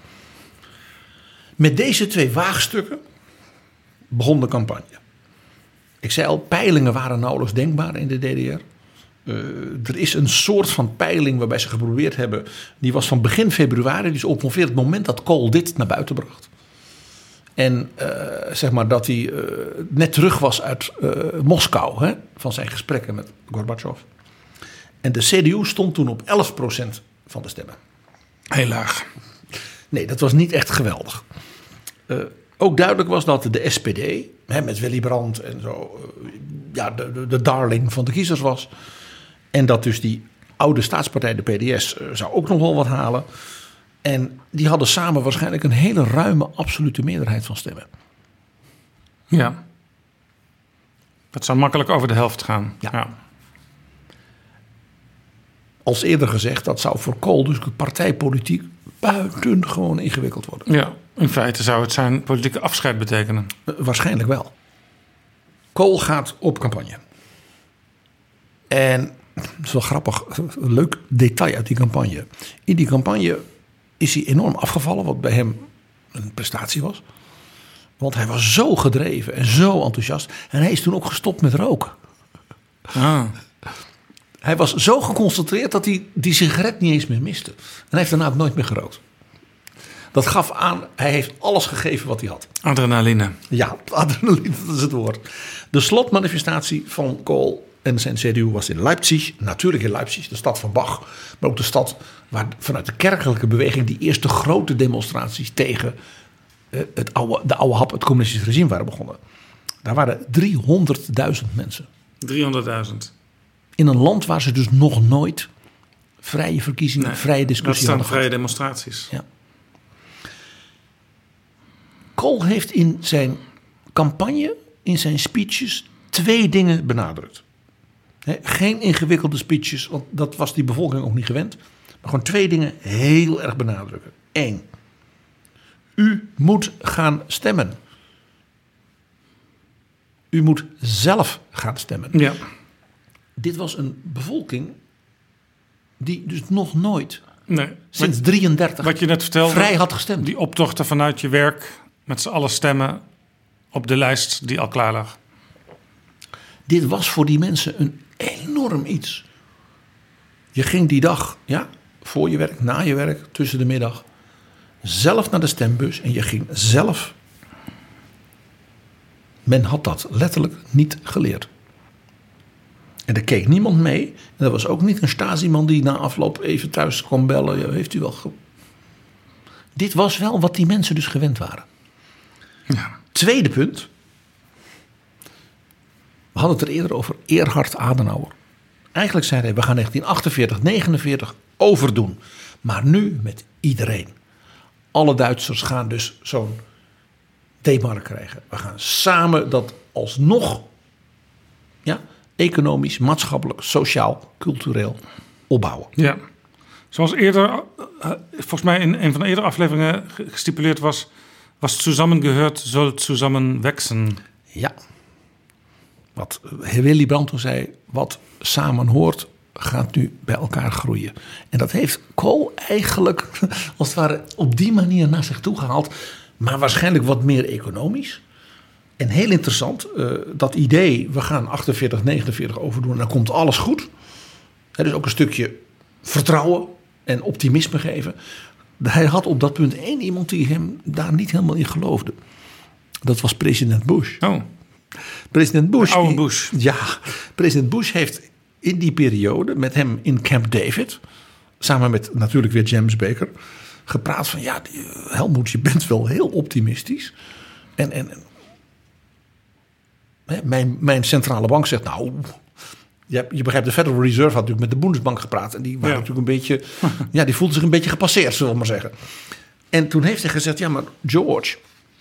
Met deze twee waagstukken begon de campagne. Ik zei al, peilingen waren nauwelijks denkbaar in de D D R. Uh, er is een soort van peiling waarbij ze geprobeerd hebben. Die was van begin februari, dus ongeveer het moment dat Kohl dit naar buiten bracht. En uh, zeg maar dat hij uh, net terug was uit uh, Moskou, hè, van zijn gesprekken met Gorbachev. En de C D U stond toen op elf procent van de stemmen. Heel laag. Nee, dat was niet echt geweldig. Uh, ook duidelijk was dat de S P D, hè, met Willy Brandt en zo, uh, ja, de, de, de darling van de kiezers was. En dat dus die oude staatspartij, de P D S, uh, zou ook nog wel wat halen. En die hadden samen waarschijnlijk een hele ruime absolute meerderheid van stemmen. Ja. Dat zou makkelijk over de helft gaan. Ja. Ja. Als eerder gezegd, dat zou voor Kohl dus partijpolitiek buitengewoon ingewikkeld worden. Ja, in feite zou het zijn politieke afscheid betekenen. Uh, waarschijnlijk wel. Kohl gaat op campagne. En dat is wel grappig, een leuk detail uit die campagne. In die campagne is hij enorm afgevallen, wat bij hem een prestatie was. Want hij was zo gedreven en zo enthousiast. En hij is toen ook gestopt met roken. Ah. Hij was zo geconcentreerd dat hij die sigaret niet eens meer miste. En hij heeft daarna ook nooit meer gerookt. Dat gaf aan, hij heeft alles gegeven wat hij had. Adrenaline. Ja, adrenaline, dat is het woord. De slotmanifestatie van Kohl en zijn C D U was in Leipzig. Natuurlijk in Leipzig, de stad van Bach. Maar ook de stad waar vanuit de kerkelijke beweging die eerste grote demonstraties tegen het oude, de oude hap, het communistische regime waren begonnen. Daar waren driehonderdduizend mensen. driehonderdduizend. In een land waar ze dus nog nooit vrije verkiezingen, Nee, vrije discussie dat hadden staan vrije gehad. demonstraties. Ja. Kohl heeft in zijn campagne, in zijn speeches, twee dingen benadrukt. He, geen ingewikkelde speeches, want dat was die bevolking ook niet gewend. Maar gewoon twee dingen heel erg benadrukken. Eén, u moet gaan stemmen. U moet zelf gaan stemmen. Ja. Dit was een bevolking die dus nog nooit Nee. sinds Wat, drieëndertig wat je net vertelde. vrij had gestemd. Die optochten vanuit je werk met z'n allen stemmen op de lijst die al klaar lag. Dit was voor die mensen een enorm iets. Je ging die dag, ja, voor je werk, na je werk, tussen de middag, zelf naar de stembus en je ging zelf. Men had dat letterlijk niet geleerd. En er keek niemand mee. En er was ook niet een Stasi-man die na afloop even thuis kwam bellen. Ja, heeft u wel ge... Dit was wel wat die mensen dus gewend waren. Ja. Tweede punt. We hadden het er eerder over Erhard Adenauer. Eigenlijk zei hij, we gaan negentien achtenveertig, negenenveertig overdoen. Maar nu met iedereen. Alle Duitsers gaan dus zo'n D-mark krijgen. We gaan samen dat alsnog, ja, economisch, maatschappelijk, sociaal, cultureel opbouwen. Ja. Zoals eerder, volgens mij in een van de eerdere afleveringen gestipuleerd was, was zusammengehört, soll zusammen wachsen. Ja. Wat Willy Brandt toen zei, wat samen hoort, gaat nu bij elkaar groeien. En dat heeft Kohl eigenlijk, als het ware, op die manier naar zich toe gehaald. Maar waarschijnlijk wat meer economisch. En heel interessant, uh, dat idee, we gaan achtenveertig, negenenveertig overdoen en dan komt alles goed. He, dus ook een stukje vertrouwen en optimisme geven. Hij had op dat punt één iemand die hem daar niet helemaal in geloofde. Dat was president Bush. Oh. President Bush. De oude die, Bush. Ja, president Bush heeft in die periode met hem in Camp David samen met natuurlijk weer James Baker, gepraat van ja, Helmoet, je bent wel heel optimistisch. En, en hè, mijn, mijn centrale bank zegt nou, je, je begrijpt, de Federal Reserve had natuurlijk met de Bundesbank gepraat. En die waren ja. natuurlijk een beetje, ja, die voelde zich een beetje gepasseerd, zullen we maar zeggen. En toen heeft hij gezegd, ja maar George,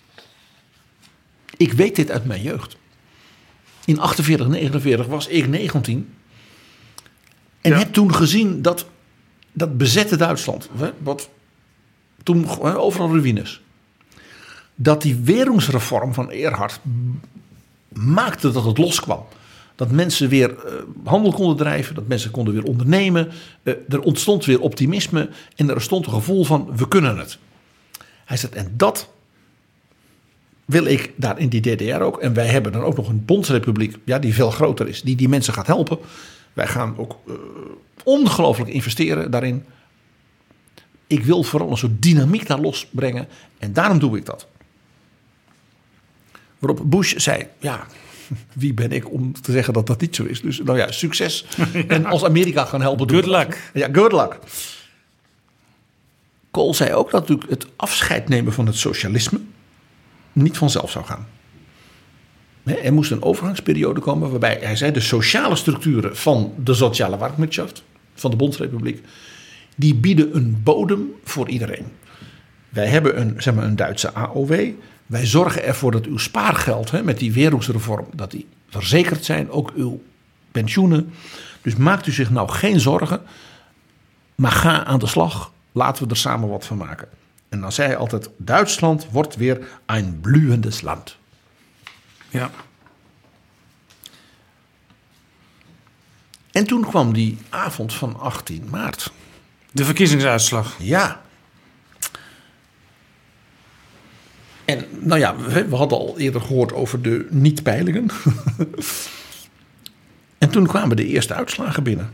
ik weet dit uit mijn jeugd. In achtenveertig, negenenveertig was ik negentien. En ja. heb toen gezien dat dat bezette Duitsland, wat toen overal ruïnes, dat die Währungsreform van Erhard maakte dat het loskwam. Dat mensen weer uh, handel konden drijven, dat mensen konden weer ondernemen. Uh, er ontstond weer optimisme en er ontstond een gevoel van we kunnen het. Hij zegt, en dat wil ik daar in die D D R ook. En wij hebben dan ook nog een bondsrepubliek, ja, die veel groter is, die die mensen gaat helpen. Wij gaan ook uh, ongelooflijk investeren daarin. Ik wil vooral een soort dynamiek daar losbrengen. En daarom doe ik dat. Waarop Bush zei, ja, wie ben ik om te zeggen dat dat niet zo is. Dus nou ja, succes. Ja. En als Amerika gaan helpen. Good luck. Ja, good luck. Kohl zei ook dat natuurlijk het afscheid nemen van het socialisme niet vanzelf zou gaan. Er moest een overgangsperiode komen waarbij, hij zei, de sociale structuren van de sociale marktwirtschaft, van de Bondsrepubliek, die bieden een bodem voor iedereen. Wij hebben een, zeg maar, een Duitse A O W. Wij zorgen ervoor dat uw spaargeld, hè, met die Währungsreform, dat die verzekerd zijn, ook uw pensioenen. Dus maakt u zich nou geen zorgen, maar ga aan de slag. Laten we er samen wat van maken. En dan zei hij altijd, Duitsland wordt weer een blühendes Land. Ja. En toen kwam die avond van achttien maart. De verkiezingsuitslag. Ja. En nou ja, we, we hadden al eerder gehoord over de niet-peilingen. En toen kwamen de eerste uitslagen binnen.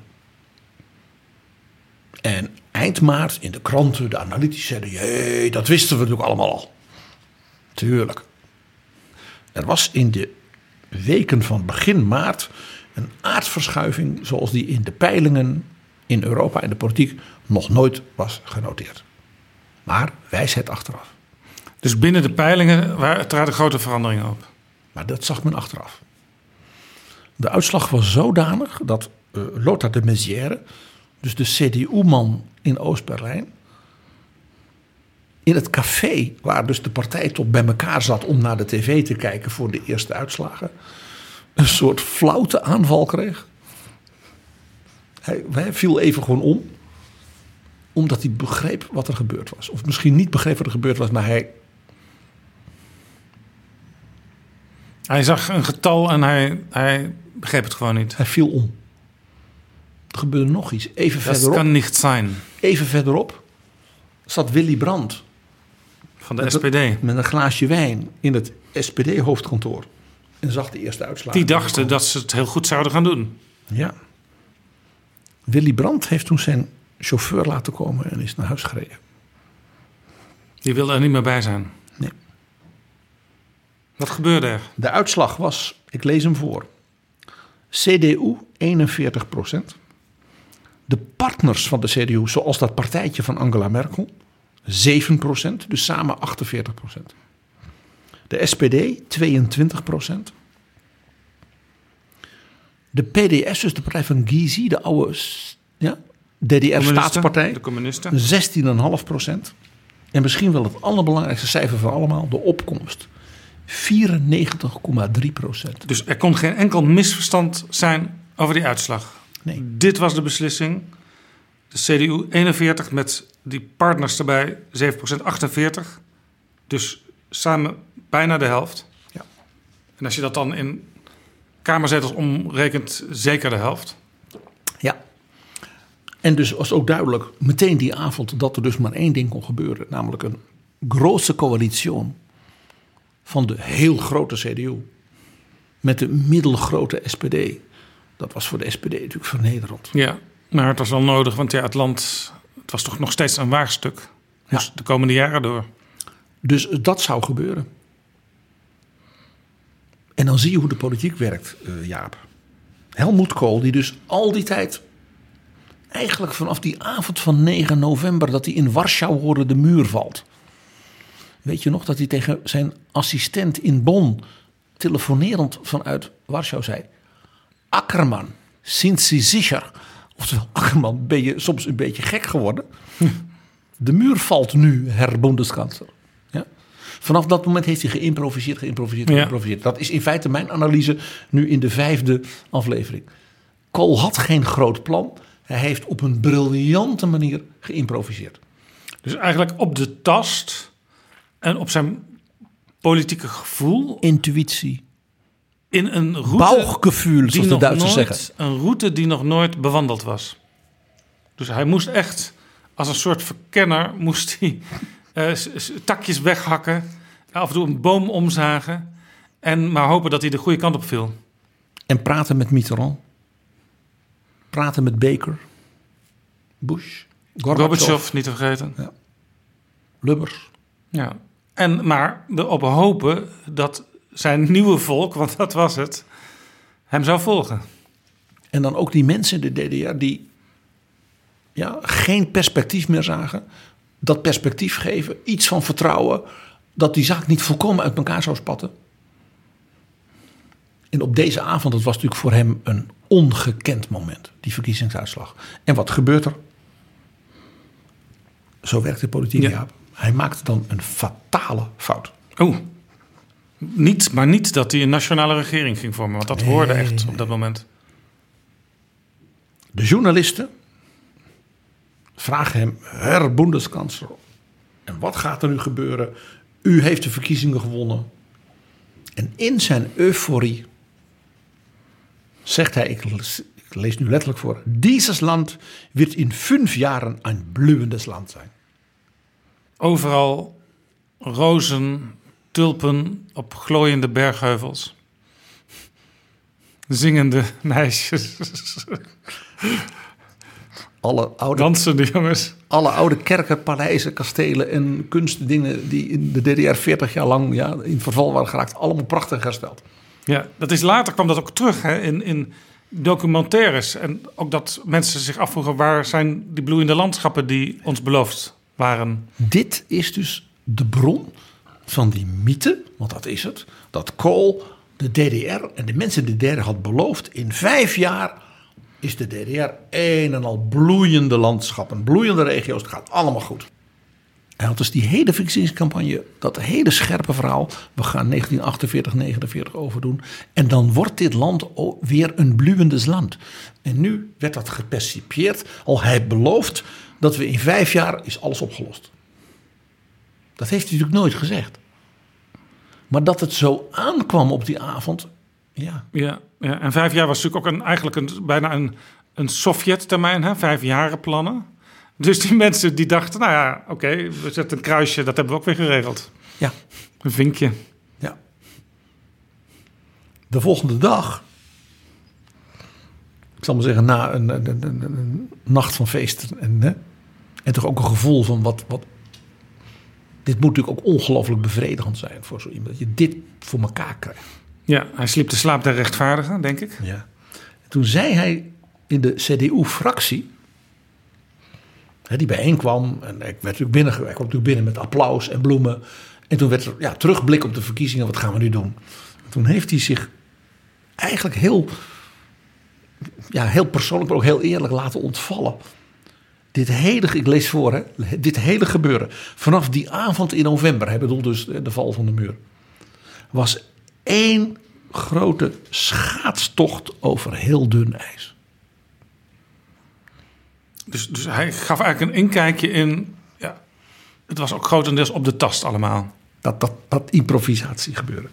En eind maart in de kranten, de analytici zeiden, jee, dat wisten we natuurlijk allemaal al. Tuurlijk. Er was in de weken van begin maart een aardverschuiving zoals die in de peilingen in Europa en de politiek nog nooit was genoteerd. Maar wijsheid achteraf. Dus binnen de peilingen traden grote veranderingen op. Maar dat zag men achteraf. De uitslag was zodanig dat uh, Lothar de Maizière, dus de C D U-man in Oost-Berlijn, in het café waar dus de partijtop bij elkaar zat om naar de tv te kijken voor de eerste uitslagen, een soort flauwte aanval kreeg. Hij, hij viel even gewoon om, omdat hij begreep wat er gebeurd was. Of misschien niet begreep wat er gebeurd was, maar hij... Hij zag een getal en hij, hij begreep het gewoon niet. Hij viel om. Er gebeurde nog iets. Even dat verderop. kan niet zijn. Even verderop zat Willy Brandt. Van de met S P D. Een, met een glaasje wijn in het S P D-hoofdkantoor. En zag de eerste uitslagen. Die dachten dat ze het heel goed zouden gaan doen. Ja. Willy Brandt heeft toen zijn chauffeur laten komen en is naar huis gereden. Die wilde er niet meer bij zijn. Nee. Wat gebeurde er? De uitslag was, ik lees hem voor. C D U eenenveertig procent. De partners van de C D U, zoals dat partijtje van Angela Merkel, zeven procent. Dus samen achtenveertig procent. De S P D tweeëntwintig procent. De P D S, dus de partij van Gysi, de oude ja, D D R-staatspartij, de communisten, zestien komma vijf procent. En misschien wel het allerbelangrijkste cijfer van allemaal, de opkomst. vierennegentig komma drie procent. Dus er kon geen enkel misverstand zijn over die uitslag. Nee. Dit was de beslissing. De C D U eenenveertig met die partners erbij zeven procent, achtenveertig. Dus samen bijna de helft. Ja. En als je dat dan in kamerzetels omrekent, zeker de helft. Ja. En dus was ook duidelijk meteen die avond dat er dus maar één ding kon gebeuren. Namelijk een grote coalitie van de heel grote C D U met de middelgrote S P D. Dat was voor de S P D natuurlijk vernederend. Ja, maar het was wel nodig, want ja, het land, het was toch nog steeds een waagstuk. Moest ja. de komende jaren door. Dus dat zou gebeuren. En dan zie je hoe de politiek werkt, uh, Jaap. Helmut Kohl, die dus al die tijd eigenlijk vanaf die avond van negen november dat hij in Warschau hoorde de muur valt. Weet je nog dat hij tegen zijn assistent in Bonn telefonerend vanuit Warschau zei: Ackerman, sind Sie sicher? Oftewel, Ackerman, ben je soms een beetje gek geworden? De muur valt nu, Herr Bundeskanzler. Ja? Vanaf dat moment heeft hij geïmproviseerd, geïmproviseerd, geïmproviseerd. Ja. Dat is in feite mijn analyse nu in de vijfde aflevering. Kohl had geen groot plan. Hij heeft op een briljante manier geïmproviseerd. Dus eigenlijk op de tast en op zijn politieke gevoel. Intuïtie. In een route. Bauchgevoel, zoals de Duitsers nooit, zeggen. Een route die nog nooit bewandeld was. Dus hij moest echt, als een soort verkenner, moest hij uh, takjes weghakken. Af en toe een boom omzagen. En maar hopen dat hij de goede kant op viel. En praten met Mitterrand. Praten met Baker. Bush. Gorbachev, niet te vergeten. Ja. Lubbers. Ja. En maar erop hopen dat zijn nieuwe volk, want dat was het, hem zou volgen. En dan ook die mensen in de D D R die ja, geen perspectief meer zagen. Dat perspectief geven, iets van vertrouwen, dat die zaak niet volkomen uit elkaar zou spatten. En op deze avond, dat was natuurlijk voor hem een ongekend moment, die verkiezingsuitslag. En wat gebeurt er? Zo werkt de politiek, ja. Ja. Hij maakt dan een fatale fout. Oeh. Niet, maar niet dat hij een nationale regering ging vormen, want dat nee, hoorde echt nee. op dat moment. De journalisten vragen hem: Herr Bundeskanzler, en wat gaat er nu gebeuren? U heeft de verkiezingen gewonnen. En in zijn euforie zegt hij, ik lees nu letterlijk voor: Dieses Land wird in vijf jaren een bloeiendes land zijn. Overal rozen, tulpen op glooiende bergheuvels. Zingende meisjes. Alle oude, dansende jongens. Alle oude kerken, paleizen, kastelen en kunstdingen die in de D D R veertig jaar lang ja, in verval waren geraakt. Allemaal prachtig hersteld. Ja, dat is later kwam dat ook terug hè, in, in documentaires. En ook dat mensen zich afvroegen: waar zijn die bloeiende landschappen die ons beloofd waren? Dit is dus de bron van die mythe, want dat is het, dat Kohl de D D R en de mensen in de D D R had beloofd: in vijf jaar is de D D R een en al bloeiende landschappen, bloeiende regio's, het gaat allemaal goed. Hij had dus die hele verkiezingscampagne, dat hele scherpe verhaal: we gaan negentien achtenveertig, negenenveertig overdoen en dan wordt dit land weer een bloeiendes land. En nu werd dat gepercipieerd, al hij belooft dat we in vijf jaar is alles opgelost. Dat heeft hij natuurlijk nooit gezegd. Maar dat het zo aankwam op die avond, ja. Ja, ja. En vijf jaar was natuurlijk ook een, eigenlijk een, bijna een, een Sovjet-termijn, hè? Vijf jaren plannen. Dus die mensen die dachten, nou ja, oké, okay, we zetten een kruisje, dat hebben we ook weer geregeld. Ja. Een vinkje. Ja. De volgende dag, ik zal maar zeggen, na een, een, een, een nacht van feest en, hè, en toch ook een gevoel van wat, wat. Dit moet natuurlijk ook ongelooflijk bevredigend zijn voor zo iemand, dat je dit voor elkaar krijgt. Ja, hij sliep de slaap der rechtvaardigen, denk ik. Ja. En toen zei hij in de C D U-fractie, die bijeenkwam, en ik werd natuurlijk binnen, ik kwam natuurlijk binnen met applaus en bloemen. En toen werd er ja, terugblik op de verkiezingen, wat gaan we nu doen? En toen heeft hij zich eigenlijk heel, ja, heel persoonlijk, maar ook heel eerlijk laten ontvallen. Dit hele, ik lees voor, hè, dit hele gebeuren, vanaf die avond in november, hij bedoelt dus de val van de muur, was één grote schaatstocht over heel dun ijs. Dus, dus hij gaf eigenlijk een inkijkje in, ja, het was ook grotendeels op de tast allemaal. Dat, dat, dat improvisatie gebeurde.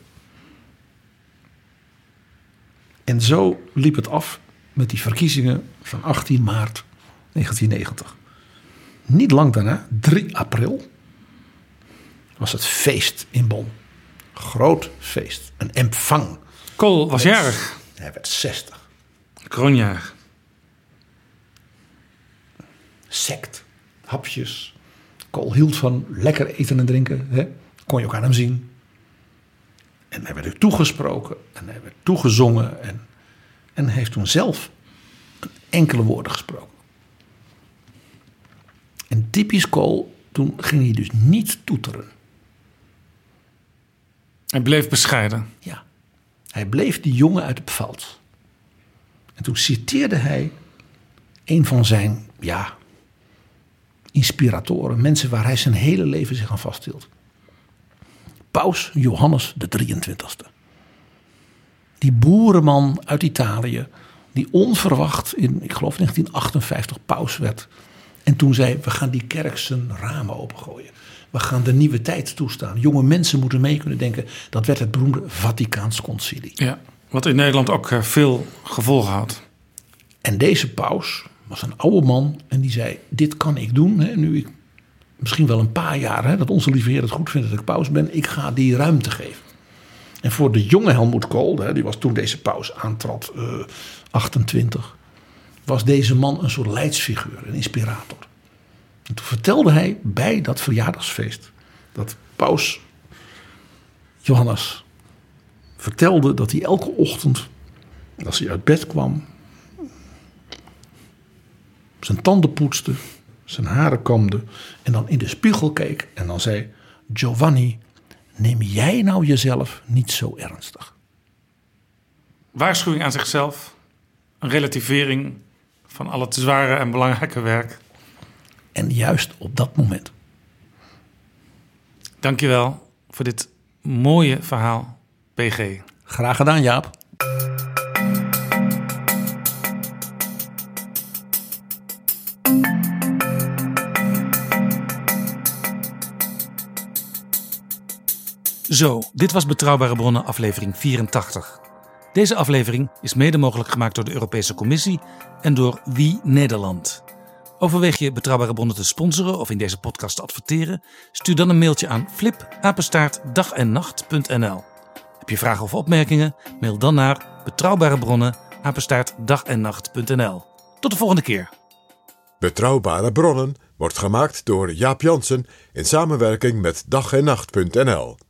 En zo liep het af met die verkiezingen van achttien maart negentien negentig. Niet lang daarna, drie april, was het feest in Bonn. Groot feest, een empvang. Kohl was hij jarig. Hij werd zestig. Kroonjarig. Sect, hapjes. Kohl hield van lekker eten en drinken. Hè? Kon je ook aan hem zien. En hij werd er toegesproken. En hij werd toegezongen. En, en hij heeft toen zelf enkele woorden gesproken. En typisch Kool, toen ging hij dus niet toeteren. Hij bleef bescheiden. Ja, hij bleef die jongen uit het veld. En toen citeerde hij een van zijn, ja, inspiratoren. Mensen waar hij zijn hele leven zich aan vasthield. Paus Johannes de drieëntwintigste. Die boerenman uit Italië, die onverwacht in, ik geloof negentien achtenvijftig paus werd. En toen zei, we gaan die kerk zijn ramen opengooien. We gaan de nieuwe tijd toestaan. Jonge mensen moeten mee kunnen denken. Dat werd het beroemde Vaticaans Concilie. Ja, wat in Nederland ook veel gevolgen had. En deze paus was een oude man en die zei, dit kan ik doen. Hè, nu ik misschien wel een paar jaar, hè, dat onze lieve Heer het goed vindt dat ik paus ben. Ik ga die ruimte geven. En voor de jonge Helmut Kool, hè, die was toen deze paus aantrad, uh, achtentwintig, was deze man een soort leidsfiguur, een inspirator. En toen vertelde hij bij dat verjaardagsfeest dat paus Johannes vertelde dat hij elke ochtend, als hij uit bed kwam, zijn tanden poetste, zijn haren kamde en dan in de spiegel keek en dan zei, Giovanni, neem jij nou jezelf niet zo ernstig? Waarschuwing aan zichzelf, een relativering van al het zware en belangrijke werk. En juist op dat moment. Dankjewel voor dit mooie verhaal, P G. Graag gedaan, Jaap. Zo, dit was Betrouwbare Bronnen aflevering vierentachtig. Deze aflevering is mede mogelijk gemaakt door de Europese Commissie en door Wie Nederland. Overweeg je Betrouwbare Bronnen te sponsoren of in deze podcast te adverteren? Stuur dan een mailtje aan flip apenstaart dag en nacht punt n l. Heb je vragen of opmerkingen? Mail dan naar betrouwbarebronnen apenstaart dag en nacht punt n l. Tot de volgende keer. Betrouwbare Bronnen wordt gemaakt door Jaap Jansen in samenwerking met dag en nacht punt n l.